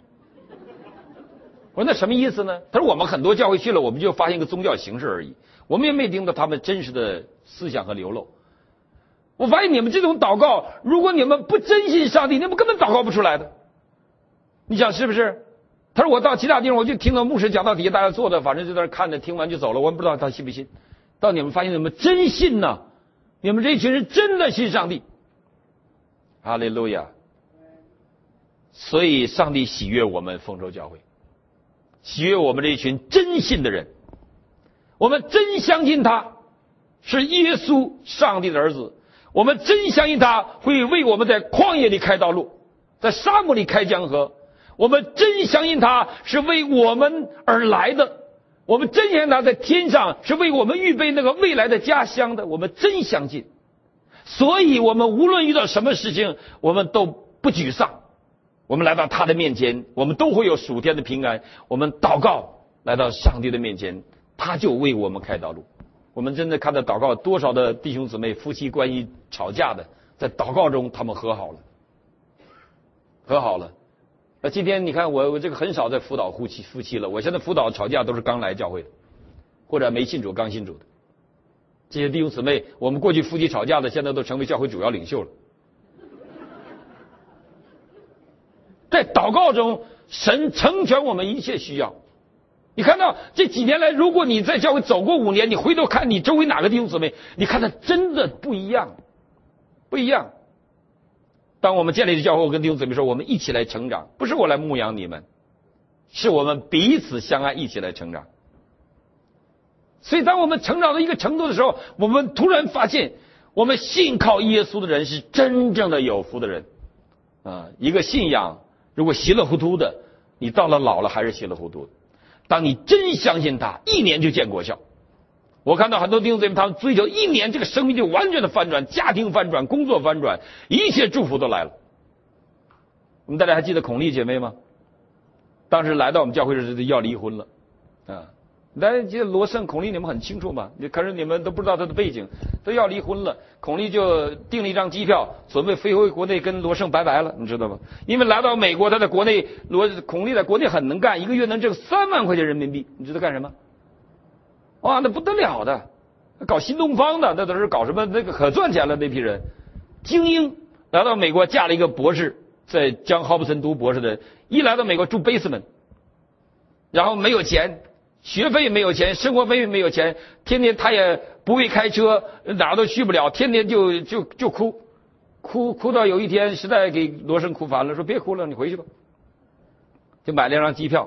我说那什么意思呢？他说我们很多教会去了，我们就发现一个宗教形式而已，我们也没听到他们真实的思想和流露。我发现你们这种祷告，如果你们不真信上帝，你们根本祷告不出来的。你想是不是？他说我到其他地方，我就听到牧师讲到底下大家坐的，反正就在那看着，听完就走了，我们不知道他信不信。到你们发现你们真信呢？你们这一群人真的信上帝，哈利路亚！所以上帝喜悦我们丰收教会，喜悦我们这一群真信的人。我们真相信他是耶稣上帝的儿子，我们真相信他会为我们在旷野里开道路，在沙漠里开江河。我们真相信他是为我们而来的，我们真相信他在天上是为我们预备那个未来的家乡的，我们真相信。所以我们无论遇到什么事情，我们都不沮丧。我们来到他的面前，我们都会有属天的平安。我们祷告来到上帝的面前，他就为我们开道路。我们真的看到祷告多少的弟兄姊妹夫妻关系吵架的，在祷告中他们和好了，和好了。那今天你看我我这个很少在辅导夫妻夫妻了，我现在辅导吵架都是刚来教会的，或者没信主刚信主的这些弟兄姊妹。我们过去夫妻吵架的，现在都成为教会主要领袖了。在祷告中，神成全我们一切需要。你看到这几年来，如果你在教会走过五年，你回头看你周围哪个弟兄姊妹，你看他真的不一样，不一样。当我们建立的教会，我跟弟兄姊妹说，我们一起来成长，不是我来牧养你们，是我们彼此相爱，一起来成长。所以当我们成长到一个程度的时候，我们突然发现，我们信靠耶稣的人是真正的有福的人啊！一个信仰如果稀里糊涂的，你到了老了还是稀里糊涂的。当你真相信他，一年就见果效。我看到很多弟兄姊妹，他们追求一年，这个生命就完全的翻转，家庭翻转，工作翻转，一切祝福都来了。我们大家还记得孔丽姐妹吗？当时来到我们教会时要离婚了啊！大家记得罗胜、孔丽，你们很清楚吗？可是你们都不知道她的背景，都要离婚了。孔丽就订了一张机票，准备飞回国内跟罗胜拜拜了，你知道吗？因为来到美国，他在国内，罗孔丽在国内很能干，一个月能挣三万块钱人民币，你知道干什么？哇，那不得了的，搞新东方的，那都是搞什么那个可赚钱了那批人，精英。来到美国嫁了一个博士，在江霍普森读博士的，一来到美国住 basement， 然后没有钱，学费没有钱，生活费没有钱，天天他也不会开车，哪儿都去不了，天天就就就哭，哭哭到有一天实在给罗生哭烦了，说别哭了，你回去吧，就买了一张机票。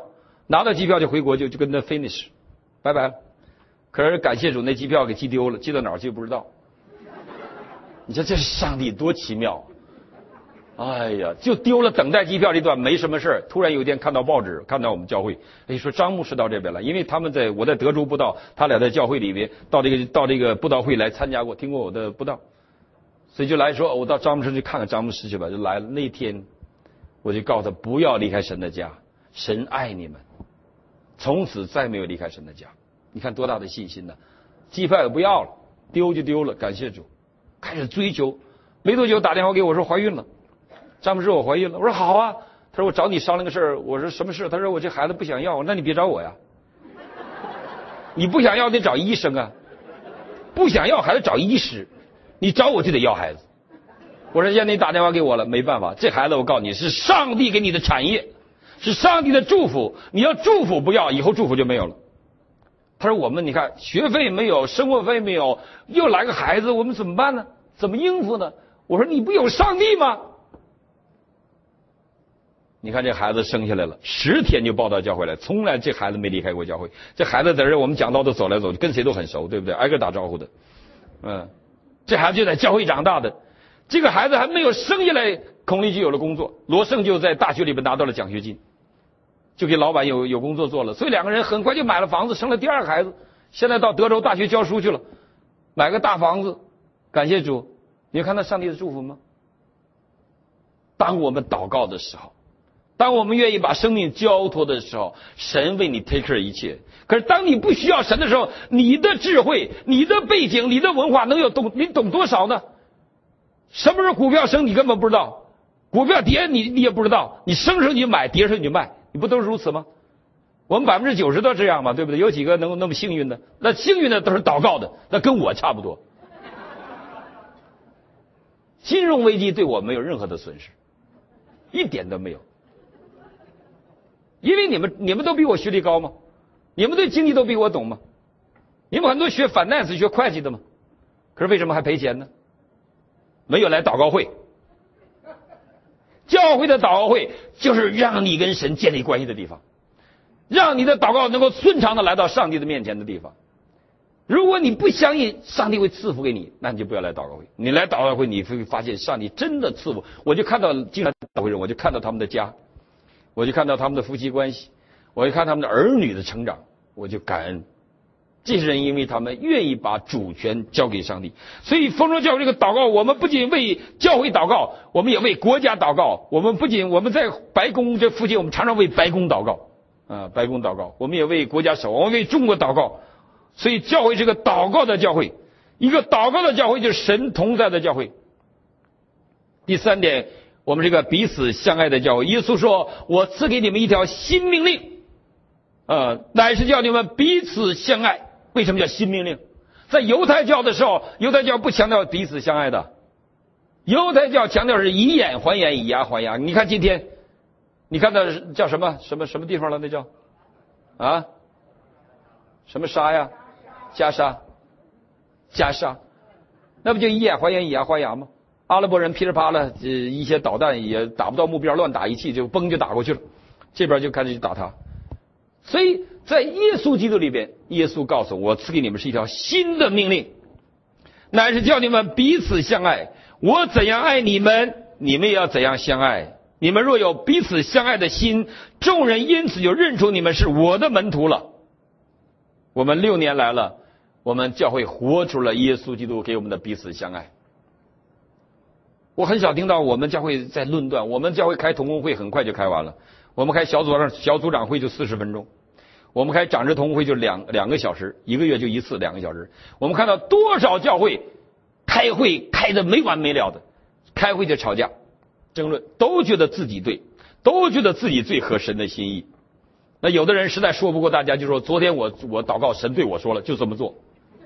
拿到机票就回国，就就跟他 finish， 拜拜了。可是感谢主，那机票给寄丢了，寄到哪儿去不知道。你说这是上帝多奇妙！哎呀，就丢了等待机票这段没什么事儿。突然有一天看到报纸，看到我们教会，哎，说张牧师到这边来，因为他们在我在德州布道，他俩在教会里面到这个到这个布道会来参加过，听过我的布道，所以就来说，我到张牧师去看看张牧师去吧。就来了那天，我就告诉他不要离开神的家，神爱你们，从此再没有离开神的家。你看多大的信心呢？机票也不要了，丢就丢了，感谢主，开始追求。没多久打电话给我说怀孕了。张牧师，我怀孕了。我说好啊。他说我找你商量个事儿。我说什么事？他说我这孩子不想要。那你别找我呀，你不想要得找医生啊，不想要还得找医师，你找我就得要孩子。我说现在你打电话给我了，没办法，这孩子我告诉你是上帝给你的产业，是上帝的祝福，你要祝福不要，以后祝福就没有了。他说我们你看学费没有，生活费没有，又来个孩子，我们怎么办呢？怎么应付呢？我说你不有上帝吗？你看这孩子生下来了，十天就报到教会来，从来这孩子没离开过教会。这孩子在这我们讲道都走来走去，跟谁都很熟，对不对？挨个打招呼的。嗯，这孩子就在教会长大的。这个孩子还没有生下来，孔立就有了工作，罗胜就在大学里边拿到了奖学金，就给老板有有工作做了。所以两个人很快就买了房子，生了第二个孩子，现在到德州大学教书去了，买个大房子。感谢主，你看到上帝的祝福吗？当我们祷告的时候，当我们愿意把生命交托的时候，神为你 take care 一切。可是当你不需要神的时候，你的智慧、你的背景、你的文化能有懂，你懂多少呢？什么时候股票升你根本不知道，股票跌你你也不知道，你升时候你就买，跌时候你就卖，你不都是如此吗？我们百分之九十都这样嘛，对不对？有几个能那么幸运的？那幸运的都是祷告的，那跟我差不多。金融危机对我没有任何的损失，一点都没有。因为你们你们都比我学历高吗？你们对经济都比我懂吗？你们很多学 finance 学会计的吗？可是为什么还赔钱呢？没有来祷告会。教会的祷告会就是让你跟神建立关系的地方，让你的祷告能够顺畅的来到上帝的面前的地方。如果你不相信上帝会赐福给你，那你就不要来祷告会。你来祷告会，你会发现上帝真的赐福。我就看到经常祷告会，我就看到他们的家，我就看到他们的夫妻关系，我就看他们的儿女的成长，我就感恩。这些人因为他们愿意把主权交给上帝，所以丰收教会这个祷告，我们不仅为教会祷告，我们也为国家祷告。我们不仅我们在白宫这附近，我们常常为白宫祷告啊，白宫祷告。我们也为国家守，我们为中国祷告。所以教会是个祷告的教会，一个祷告的教会就是神同在的教会。第三点，我们是个彼此相爱的教会。耶稣说：“我赐给你们一条新命令，呃，乃是叫你们彼此相爱。”为什么叫新命令？在犹太教的时候，犹太教不强调彼此相爱的，犹太教强调是以眼还眼，以牙还牙。你看今天，你看到叫什么什么什么地方了？那叫啊什么沙呀？加沙，加沙，那不就以眼还眼，以牙还牙吗？阿拉伯人噼里啪啦，呃，一些导弹也打不到目标，乱打一气就嘣就打过去了，这边就开始去打他。所以在耶稣基督里边，耶稣告诉我，赐给你们是一条新的命令，乃是叫你们彼此相爱。我怎样爱你们，你们也要怎样相爱。你们若有彼此相爱的心，众人因此就认出你们是我的门徒了。我们六年来了，我们教会活出了耶稣基督给我们的彼此相爱。我很少听到我们教会在论断，我们教会开同工会很快就开完了，我们开小组长小组长会就四十分钟，我们开长执同工会就两两个小时，一个月就一次两个小时。我们看到多少教会开会开得没完没了的，开会就吵架争论，都觉得自己对，都觉得自己最合神的心意。那有的人实在说不过大家，就说昨天我我祷告，神对我说了，就这么做。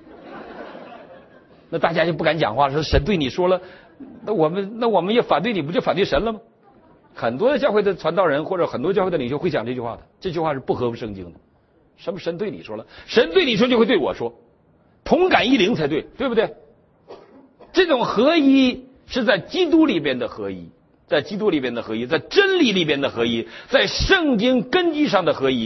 那大家就不敢讲话，说神对你说了，那我们那我们也反对你，不就反对神了吗？很多的教会的传道人或者很多教会的领袖会讲这句话的，这句话是不合乎圣经的。什么神对你说了？神对你说就会对我说，同感一灵才对，对不对？这种合一是在基督里边的合一，在基督里边的合一，在真理里边的合一，在圣经根基上的合一，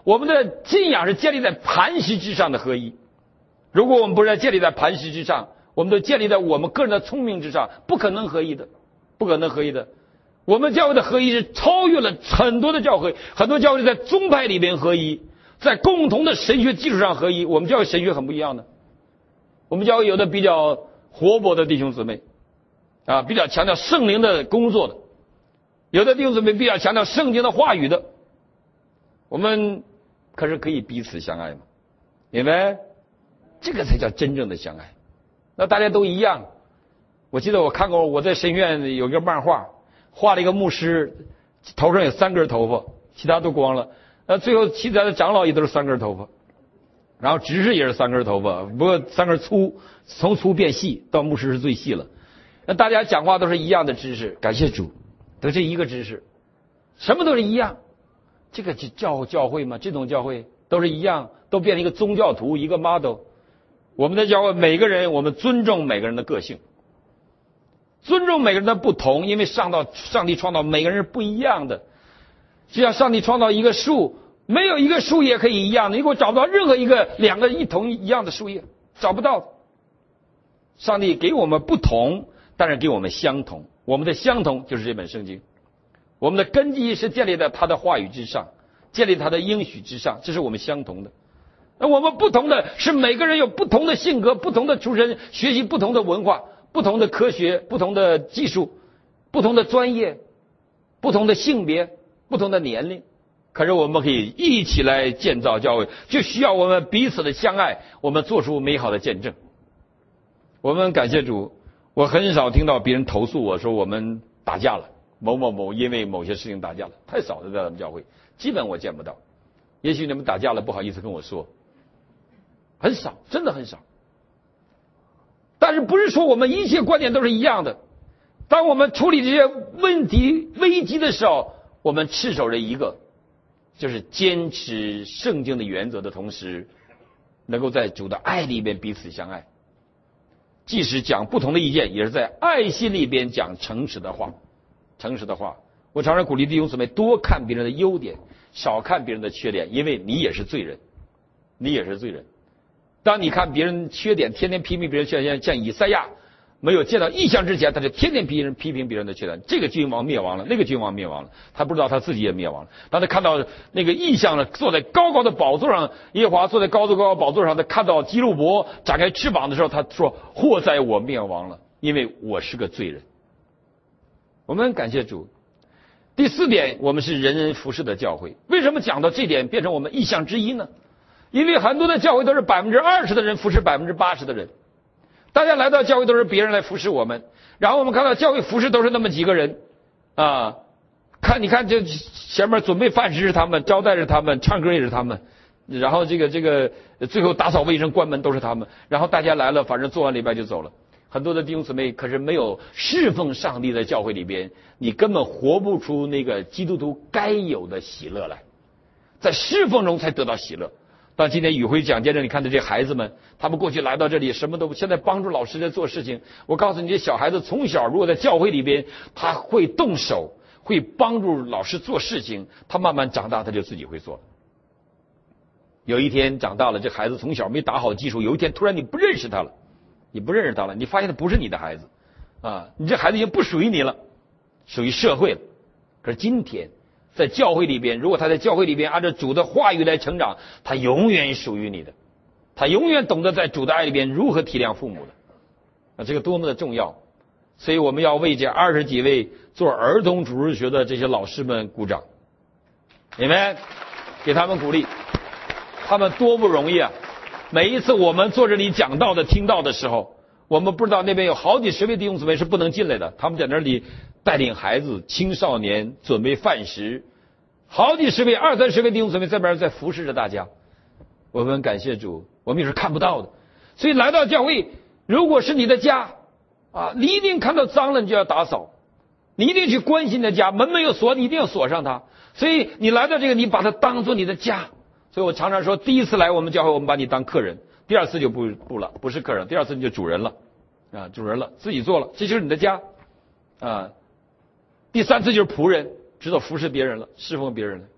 我们的信仰是建立在磐石之上的合一。如果我们不是建立在磐石之上，我们都建立在我们个人的聪明之上，不可能合一的，不可能合一的。我们教会的合一是超越了很多的教会，很多教会在宗派里边合一，在共同的神学基础上合一。我们教会神学很不一样的，我们教会有的比较活泼的弟兄姊妹啊，比较强调圣灵的工作的，有的弟兄姊妹比较强调圣经的话语的。我们可是可以彼此相爱嘛，明白？这个才叫真正的相爱。那大家都一样。我记得我看过，我在神院有一个漫画，画了一个牧师头上有三根头发，其他都光了。那最后其他的长老也都是三根头发，然后执事也是三根头发，不过三根粗，从粗变细，到牧师是最细了。那大家讲话都是一样的知识，感谢主，都是一个知识，什么都是一样。这个教教会吗？这种教会都是一样，都变成一个宗教图，一个 model。我们的教会每个人，我们尊重每个人的个性，尊重每个人的不同，因为上到上帝创造每个人是不一样的。就像上帝创造一个树，没有一个树叶可以一样的，你给我找不到任何一个两个一同一样的树叶，找不到。上帝给我们不同，但是给我们相同。我们的相同就是这本圣经，我们的根基是建立在他的话语之上，建立他的应许之上，这是我们相同的。那我们不同的是每个人有不同的性格，不同的出身，学习不同的文化，不同的科学，不同的技术，不同的专业，不同的性别，不同的年龄。可是我们可以一起来建造教会，就需要我们彼此的相爱，我们做出美好的见证。我们感谢主，我很少听到别人投诉我说我们打架了，某某某因为某些事情打架了，太少了，在咱们教会基本我见不到。也许你们打架了不好意思跟我说，很少，真的很少。但是不是说我们一切观点都是一样的？当我们处理这些问题危机的时候，我们持守着一个，就是坚持圣经的原则的同时，能够在主的爱里边彼此相爱。即使讲不同的意见，也是在爱心里边讲诚实的话。诚实的话，我常常鼓励弟兄姊妹多看别人的优点，少看别人的缺点，因为你也是罪人，你也是罪人。当你看别人缺点，天天批评别人缺点，像以赛亚没有见到异象之前，他就天天批人批评别人的缺点。这个君王灭亡了，那个君王灭亡了，他不知道他自己也灭亡了。当他看到那个异象了，坐在高高的宝座上，耶和华坐在高高的宝座上，他看到基路伯展开翅膀的时候，他说：“祸哉我灭亡了，因为我是个罪人。”我们感谢主。第四点，我们是人人服侍的教会。为什么讲到这点变成我们意象之一呢？因为很多的教会都是百分之二十的人服侍百分之八十的人，大家来到教会都是别人来服侍我们，然后我们看到教会服侍都是那么几个人啊，看你看这前面准备饭食是他们，招待是他们，唱歌也是他们，然后这个这个最后打扫卫生关门都是他们，然后大家来了，反正做完礼拜就走了。很多的弟兄姊妹可是没有侍奉上帝的教会里边，你根本活不出那个基督徒该有的喜乐来，在侍奉中才得到喜乐。到今天宇辉讲见证，你看到这孩子们，他们过去来到这里什么都不，现在帮助老师在做事情。我告诉你，这小孩子从小如果在教会里边，他会动手，会帮助老师做事情，他慢慢长大他就自己会做了。有一天长大了，这孩子从小没打好基础，有一天突然你不认识他了，你不认识他了，你发现他不是你的孩子啊，你这孩子已经不属于你了，属于社会了。可是今天在教会里边，如果他在教会里边按照主的话语来成长，他永远属于你的，他永远懂得在主的爱里边如何体谅父母的。啊，这个多么的重要！所以我们要为这二十几位做儿童主日学的这些老师们鼓掌，你们给他们鼓励，他们多不容易啊！每一次我们坐这里讲道的、听到的时候，我们不知道那边有好几十位弟兄姊妹是不能进来的，他们在那里带领孩子、青少年准备饭食，好几十位、二三十位弟兄姊妹在那边在服侍着大家。我们感谢主，我们也是看不到的。所以来到教会，如果是你的家啊，你一定看到脏了你就要打扫，你一定去关心你的家，门没有锁你一定要锁上它。所以你来到这个，你把它当做你的家。所以我常常说，第一次来我们教会，我们把你当客人；第二次就不不了，不是客人；第二次你就主人了，啊，主人了，自己做了，这就是你的家，啊。第三次就是仆人，知道服侍别人了，侍奉别人了。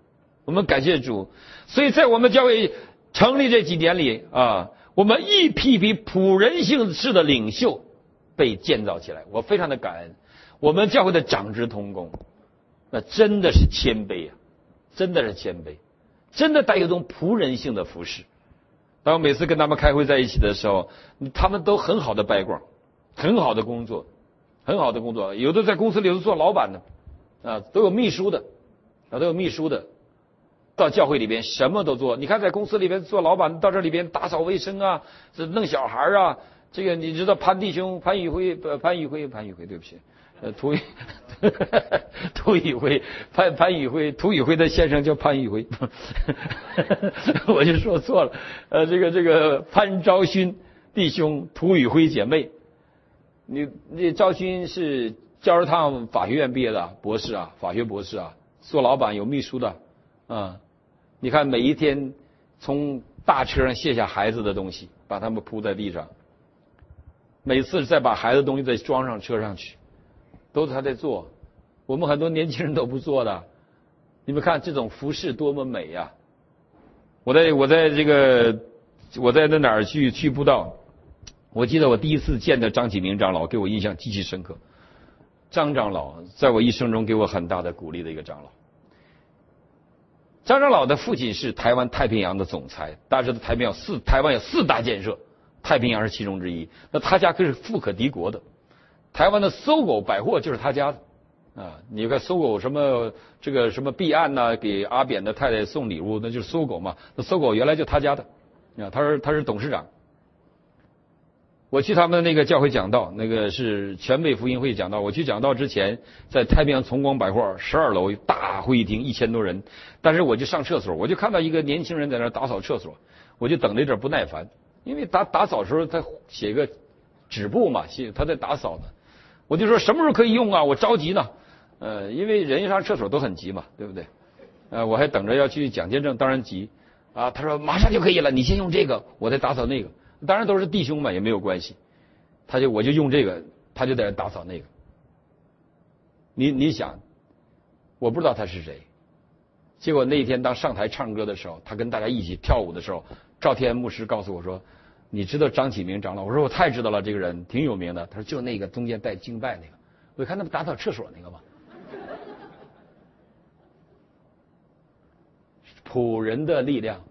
我们感谢主。所以在我们教会成立这几年里啊，我们一批批仆人性式的领袖被建造起来，我非常的感恩。我们教会的长执同工，那真的是谦卑啊，真的是谦卑，真的带有一种仆人性的服侍。当我每次跟他们开会在一起的时候，他们都很好的掰光，很好的工作，很好的工作，有的在公司里头做老板的啊，都有秘书的啊，都有秘书的，到教会里边什么都做。你看在公司里边做老板，到这里边打扫卫生啊，这弄小孩啊，这个你知道潘弟兄潘宇辉呃潘宇辉潘宇辉对不起。呃，涂宇，涂宇辉，潘潘宇辉，涂宇辉的先生叫潘宇辉，我就说错了。呃，这个这个潘昭勋弟兄，涂宇辉姐妹，你你昭勋是教师堂法学院毕业的博士啊，法学博士啊，做老板有秘书的啊、嗯。你看每一天从大车上卸下孩子的东西，把他们铺在地上，每次再把孩子的东西再装上车上去。都是他在做，我们很多年轻人都不做的。你们看这种服饰多么美呀、啊！我在我在这个我在那哪儿去去布道，我记得我第一次见的张启明长老，给我印象极其深刻。张长老在我一生中给我很大的鼓励的一个长老。张长老的父亲是台湾太平洋的总裁，大家知道太平洋四台湾有四大建设，太平洋是其中之一。那他家可是富可敌国的。台湾的搜狗百货就是他家的啊！你看搜狗什么这个什么弊案呐、啊，给阿扁的太太送礼物，那就是搜狗嘛。那搜狗原来就他家的啊，他是他是董事长。我去他们那个教会讲道，那个是全美福音会讲道。我去讲道之前，在太平洋崇光百货十二楼大会议厅一千多人，但是我就上厕所，我就看到一个年轻人在那打扫厕所，我就等了一点不耐烦，因为打打扫的时候他写个纸布嘛，写他在打扫呢。我就说什么时候可以用啊？我着急呢，呃，因为人上厕所都很急嘛，对不对？呃，我还等着要去讲见证，当然急啊。他说马上就可以了，你先用这个，我再打扫那个。当然都是弟兄嘛，也没有关系。他就我就用这个，他就在那打扫那个。你你想，我不知道他是谁。结果那一天当上台唱歌的时候，他跟大家一起跳舞的时候，赵天牧师告诉我说。你知道张启明长老？我说我太知道了，这个人挺有名的。他说就那个中间带敬拜那个，我看他们打扫厕所那个嘛。仆人的力量，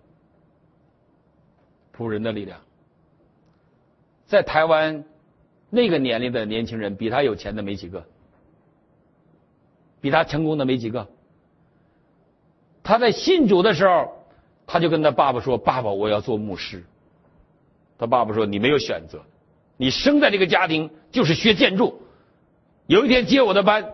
仆人的力量，在台湾那个年龄的年轻人，比他有钱的没几个，比他成功的没几个。他在信主的时候，他就跟他爸爸说：“爸爸，我要做牧师。”他爸爸说：“你没有选择，你生在这个家庭就是学建筑，有一天接我的班。”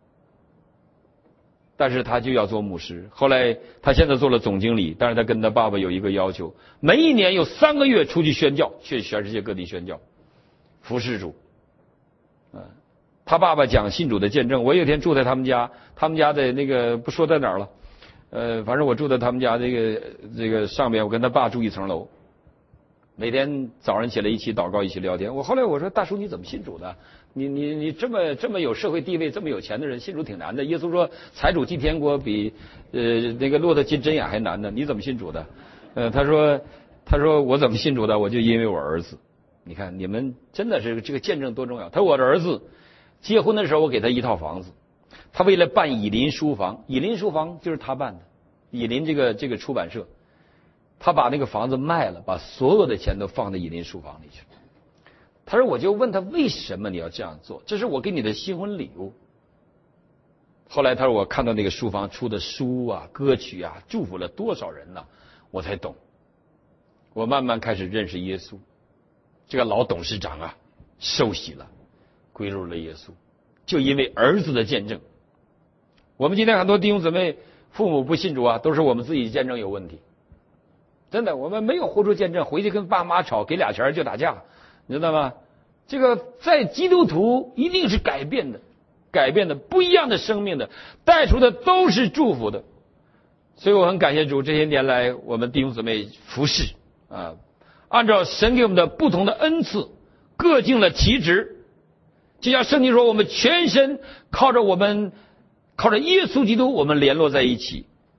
但是他就要做牧师。后来他现在做了总经理，但是他跟他爸爸有一个要求，每一年有三个月出去宣教，去全世界各地宣教，服侍主。嗯，他爸爸讲信主的见证。我有一天住在他们家，他们家的那个不说在哪儿了，呃，反正我住在他们家这个这个上面，我跟他爸住一层楼。每天早上起来一起祷告，一起聊天。我后来我说：“大叔，你怎么信主的？你你你这么这么有社会地位，这么有钱的人，信主挺难的。耶稣说，财主进天国比呃那个骆驼进针眼还难呢。你怎么信主的？”呃，他说他说我怎么信主的？我就因为我儿子。你看你们真的是这个见证多重要。他说我的儿子结婚的时候，我给他一套房子，他为了办以林书房，以林书房就是他办的，以林这个这个出版社。他把那个房子卖了，把所有的钱都放在以林书房里去了。他说：“我就问他为什么你要这样做？这是我给你的新婚礼物。”后来他说：“我看到那个书房出的书啊、歌曲啊，祝福了多少人呢？我才懂。我慢慢开始认识耶稣。这个老董事长啊，受洗了，归入了耶稣，就因为儿子的见证。我们今天很多弟兄姊妹父母不信主啊，都是我们自己见证有问题。”真的，我们没有活出见证，回去跟爸妈吵，给俩钱就打架，你知道吗？这个在基督徒一定是改变的，改变的不一样的生命的，带出的都是祝福的。所以我很感谢主，这些年来我们弟兄姊妹服侍啊，按照神给我们的不同的恩赐，各尽了其职。就像圣经说，我们全身靠着我们靠着耶稣基督，我们联络在一起。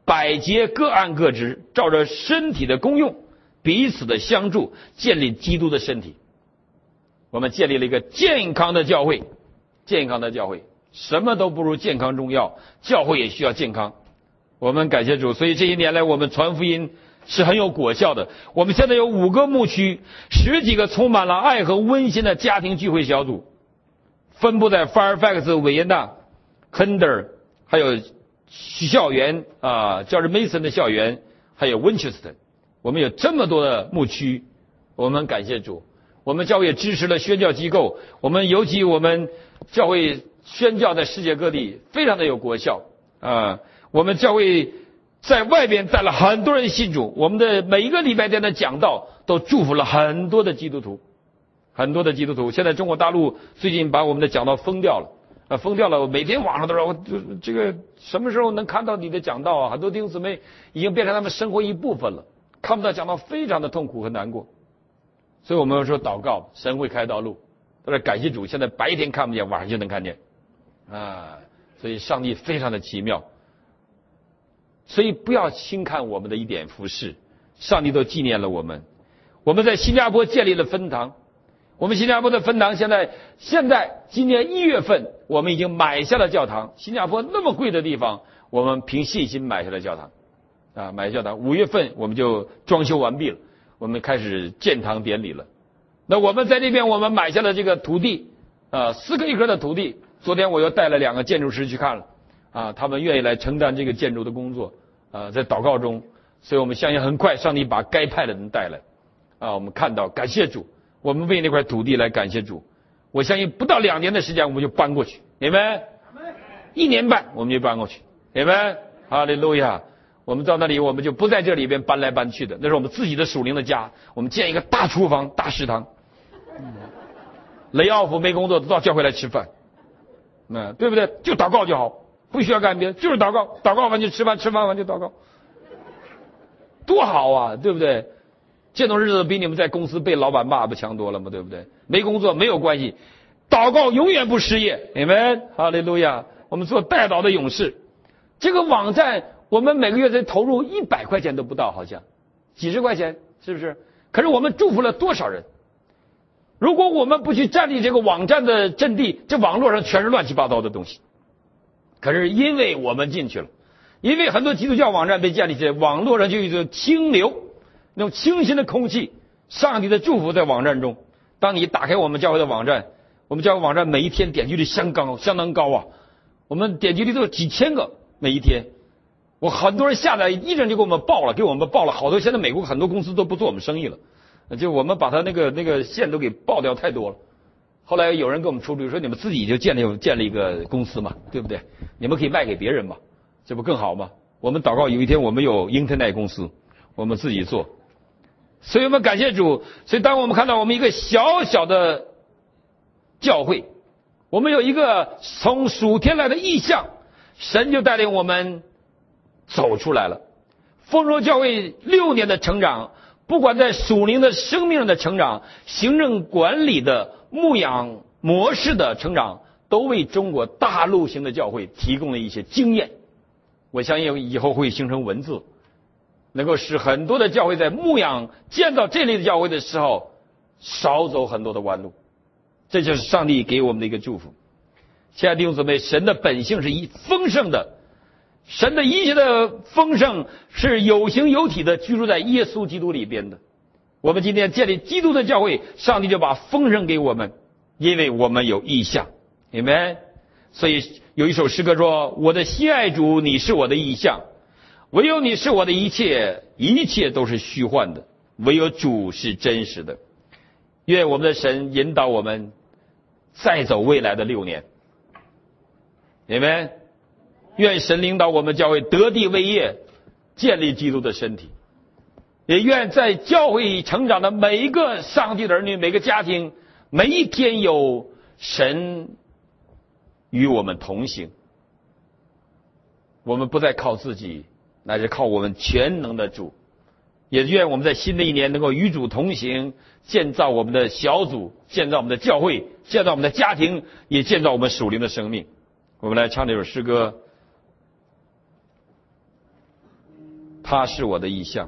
百节各按各职，照着身体的功用，彼此的相助，建立基督的身体。我们建立了一个健康的教会，健康的教会，什么都不如健康重要，教会也需要健康。我们感谢主，所以这些年来我们传福音是很有果效的。我们现在有五个牧区，十几个充满了爱和温馨的家庭聚会小组，分布在 Fairfax、韦耶纳、亨德尔，还有校园啊，叫是 Mason 的校园，还有 Winchester。我们有这么多的牧区，我们感谢主。我们教会也支持了宣教机构，我们尤其我们教会宣教在世界各地非常的有果效啊。我们教会在外边带了很多人信主，我们的每一个礼拜天的讲道都祝福了很多的基督徒，很多的基督徒。现在中国大陆最近把我们的讲道封掉了啊，封掉了。我每天网上都说，这个什么时候能看到你的讲道啊？很多弟兄姊妹已经变成他们生活一部分了，看不到讲道非常的痛苦和难过。所以我们要说祷告，神会开道路。但是感谢主，现在白天看不见，晚上就能看见啊！所以上帝非常的奇妙。所以不要轻看我们的一点服事，上帝都纪念了我们。我们在新加坡建立了分堂，我们新加坡的分堂现在现在今年一月份我们已经买下了教堂。新加坡那么贵的地方，我们凭信心买下了教堂啊，买教堂。五月份我们就装修完毕了，我们开始建堂典礼了。那我们在这边我们买下了这个土地啊，四个一颗的土地。昨天我又带了两个建筑师去看了啊，他们愿意来承担这个建筑的工作啊，在祷告中。所以我们相信很快上帝把该派的人带来啊，我们看到感谢主，我们为那块土地来感谢主。我相信不到两年的时间我们就搬过去，明白？一年半我们就搬过去，明白？哈利路亚！我们到那里我们就不在这里边搬来搬去的，那是我们自己的属灵的家。我们建一个大厨房、大食堂。雷奥夫没工作都到教会来吃饭，那对不对？就祷告就好，不需要干别的，就是祷告，祷告完就吃饭，吃饭完就祷告，多好啊，对不对？这种日子比你们在公司被老板骂不强多了吗？对不对？没工作没有关系，祷告永远不失业，阿们，哈利路亚！我们做代祷的勇士。这个网站我们每个月才投入一百块钱都不到，好像几十块钱，是不是？可是我们祝福了多少人？如果我们不去占领这个网站的阵地，这网络上全是乱七八糟的东西。可是因为我们进去了，因为很多基督教网站被建立起来，网络上就有一种清流，那种清新的空气，上帝的祝福在网站中。当你打开我们教会的网站，我们教会网站每一天点击率相当相当高啊，我们点击率都有几千个每一天。我很多人下载一阵就给我们报了，给我们报了好多。现在美国很多公司都不做我们生意了，就我们把他那个那个线都给报掉太多了。后来有人给我们出主意说，你们自己就建立建立一个公司嘛，对不对？你们可以卖给别人嘛，这不更好吗？我们祷告有一天我们有 Internet 公司，我们自己做。所以我们感谢主。所以当我们看到我们一个小小的教会，我们有一个从属天来的意象，神就带领我们走出来了。丰收教会六年的成长，不管在属灵的生命上的成长，行政管理的牧养模式的成长，都为中国大陆型的教会提供了一些经验。我相信以后会形成文字，能够使很多的教会在牧养建造这类的教会的时候少走很多的弯路。这就是上帝给我们的一个祝福。亲爱的弟兄姊妹，神的本性是一丰盛的，神的一切的丰盛是有形有体的居住在耶稣基督里边的。我们今天建立基督的教会，上帝就把丰盛给我们，因为我们有意象，明白？所以有一首诗歌说，我的心爱主，你是我的意象，唯有你是我的一切，一切都是虚幻的，唯有主是真实的。愿我们的神引导我们再走未来的六年，明白？愿神领导我们教会得地为业，建立基督的身体。也愿在教会成长的每一个上帝的儿女，每个家庭，每一天有神与我们同行。我们不再靠自己，乃是靠我们全能的主。也愿我们在新的一年能够与主同行，建造我们的小组，建造我们的教会，建造我们的家庭，也建造我们属灵的生命。我们来唱这首诗歌。 他是我的意象。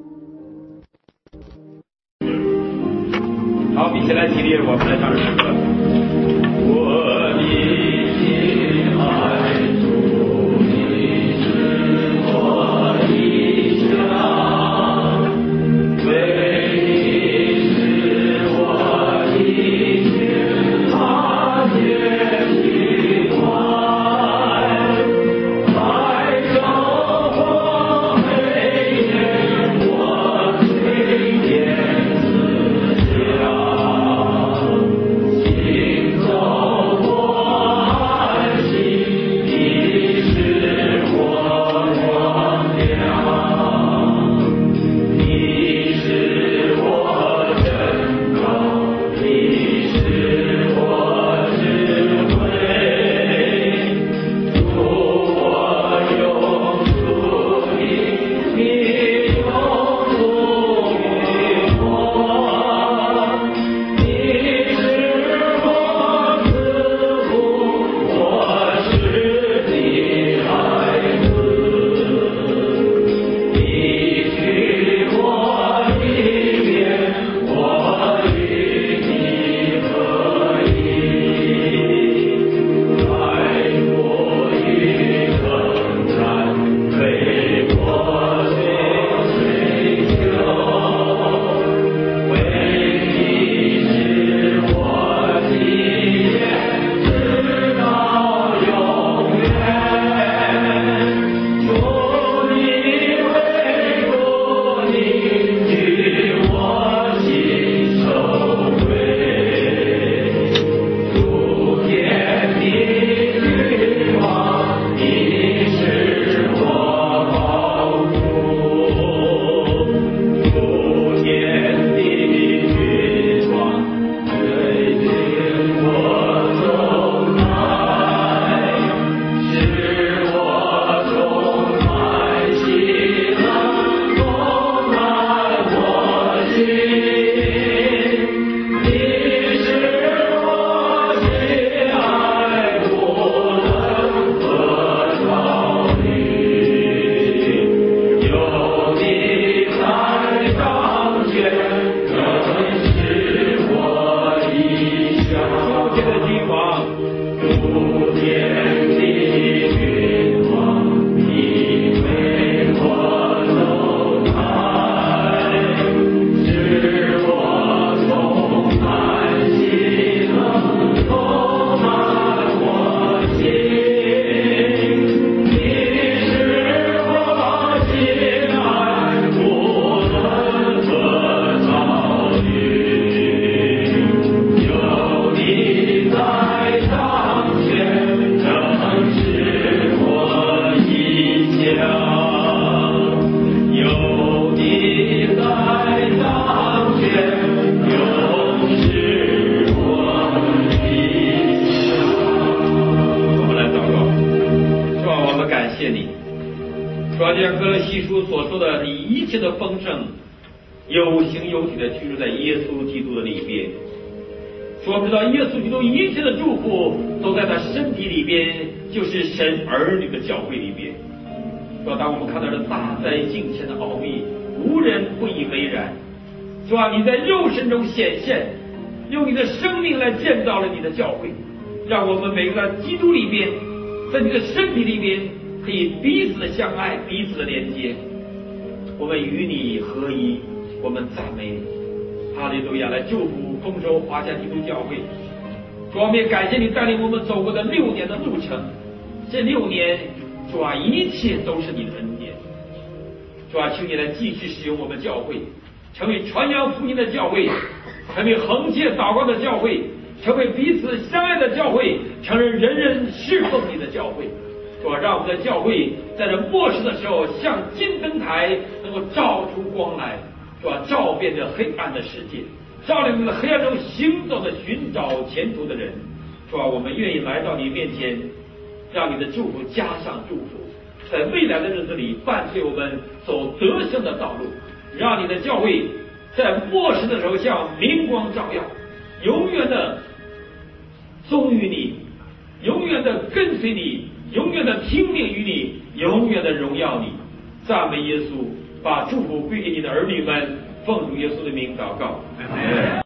好，我们一起来起立，我们来唱诗歌。我的心爱主，你是我的乡，为你是我的心，他也喜欢，海上花飞燕，我随燕子下，行走我心，你是我光亮，你是我真高，你是我智慧，主我用属灵，你用属于我，你是我子父，我是你孩子，你去我里面，我与你合一，爱我与征战，为我随追求，为你是我的眼，直到永远。主你为国凝聚我心守卫，主天地君王，你是我保护，主天地君王，最近我走来，使我充满喜乐，充满我心。你是我心爱不能和逃离，有你在掌权，更是我一生。主天的君王，主天地君王，你为我走来，使我充满喜乐，充满我心。你是我心爱不能和逃离，有你在掌权，更是我一家。有你在掌权，永是我一家。我们来祷告，主啊，我们感谢你，主啊，就像哥罗西书所说的，你一切的丰盛有形有体的居住在耶稣基督的里边。说知道耶稣基督一切的祝福都在他身体里边，就是神儿女的教会里边。说当我们看到这大灾敬虔的奥秘，无人不以为然。主啊，你在肉身中显现，用你的生命来建造了你的教会，让我们每个在基督里边，在你的身体里边，可以彼此的相爱，彼此的连接。我们与你合一，我们赞美你，哈利路亚！来祝福丰收华夏基督教会。主啊，我们也感谢你带领我们走过的六年的路程，这六年，主啊，一切都是你的恩典。主啊，请你来继续使用我们教会，成为传扬福音的教会，成为横切祷告的教会，成为彼此相爱的教会，成为人人侍奉你的教会。主啊，让我们的教会在这末世的时候，像金灯台，能够照出光来，主啊，照遍这黑暗的世界，照亮在黑暗中行走的寻找前途的人。主啊，我们愿意来到你面前，让你的祝福加上祝福，在未来的日子里伴随我们走得胜的道路，让你的教会在末世的时候像明光照耀，永远的忠于你，永远的跟随你，永远的听命于你，永远的荣耀你。 赞美耶稣，把祝福归给你的儿女们，奉主耶稣的名祷告。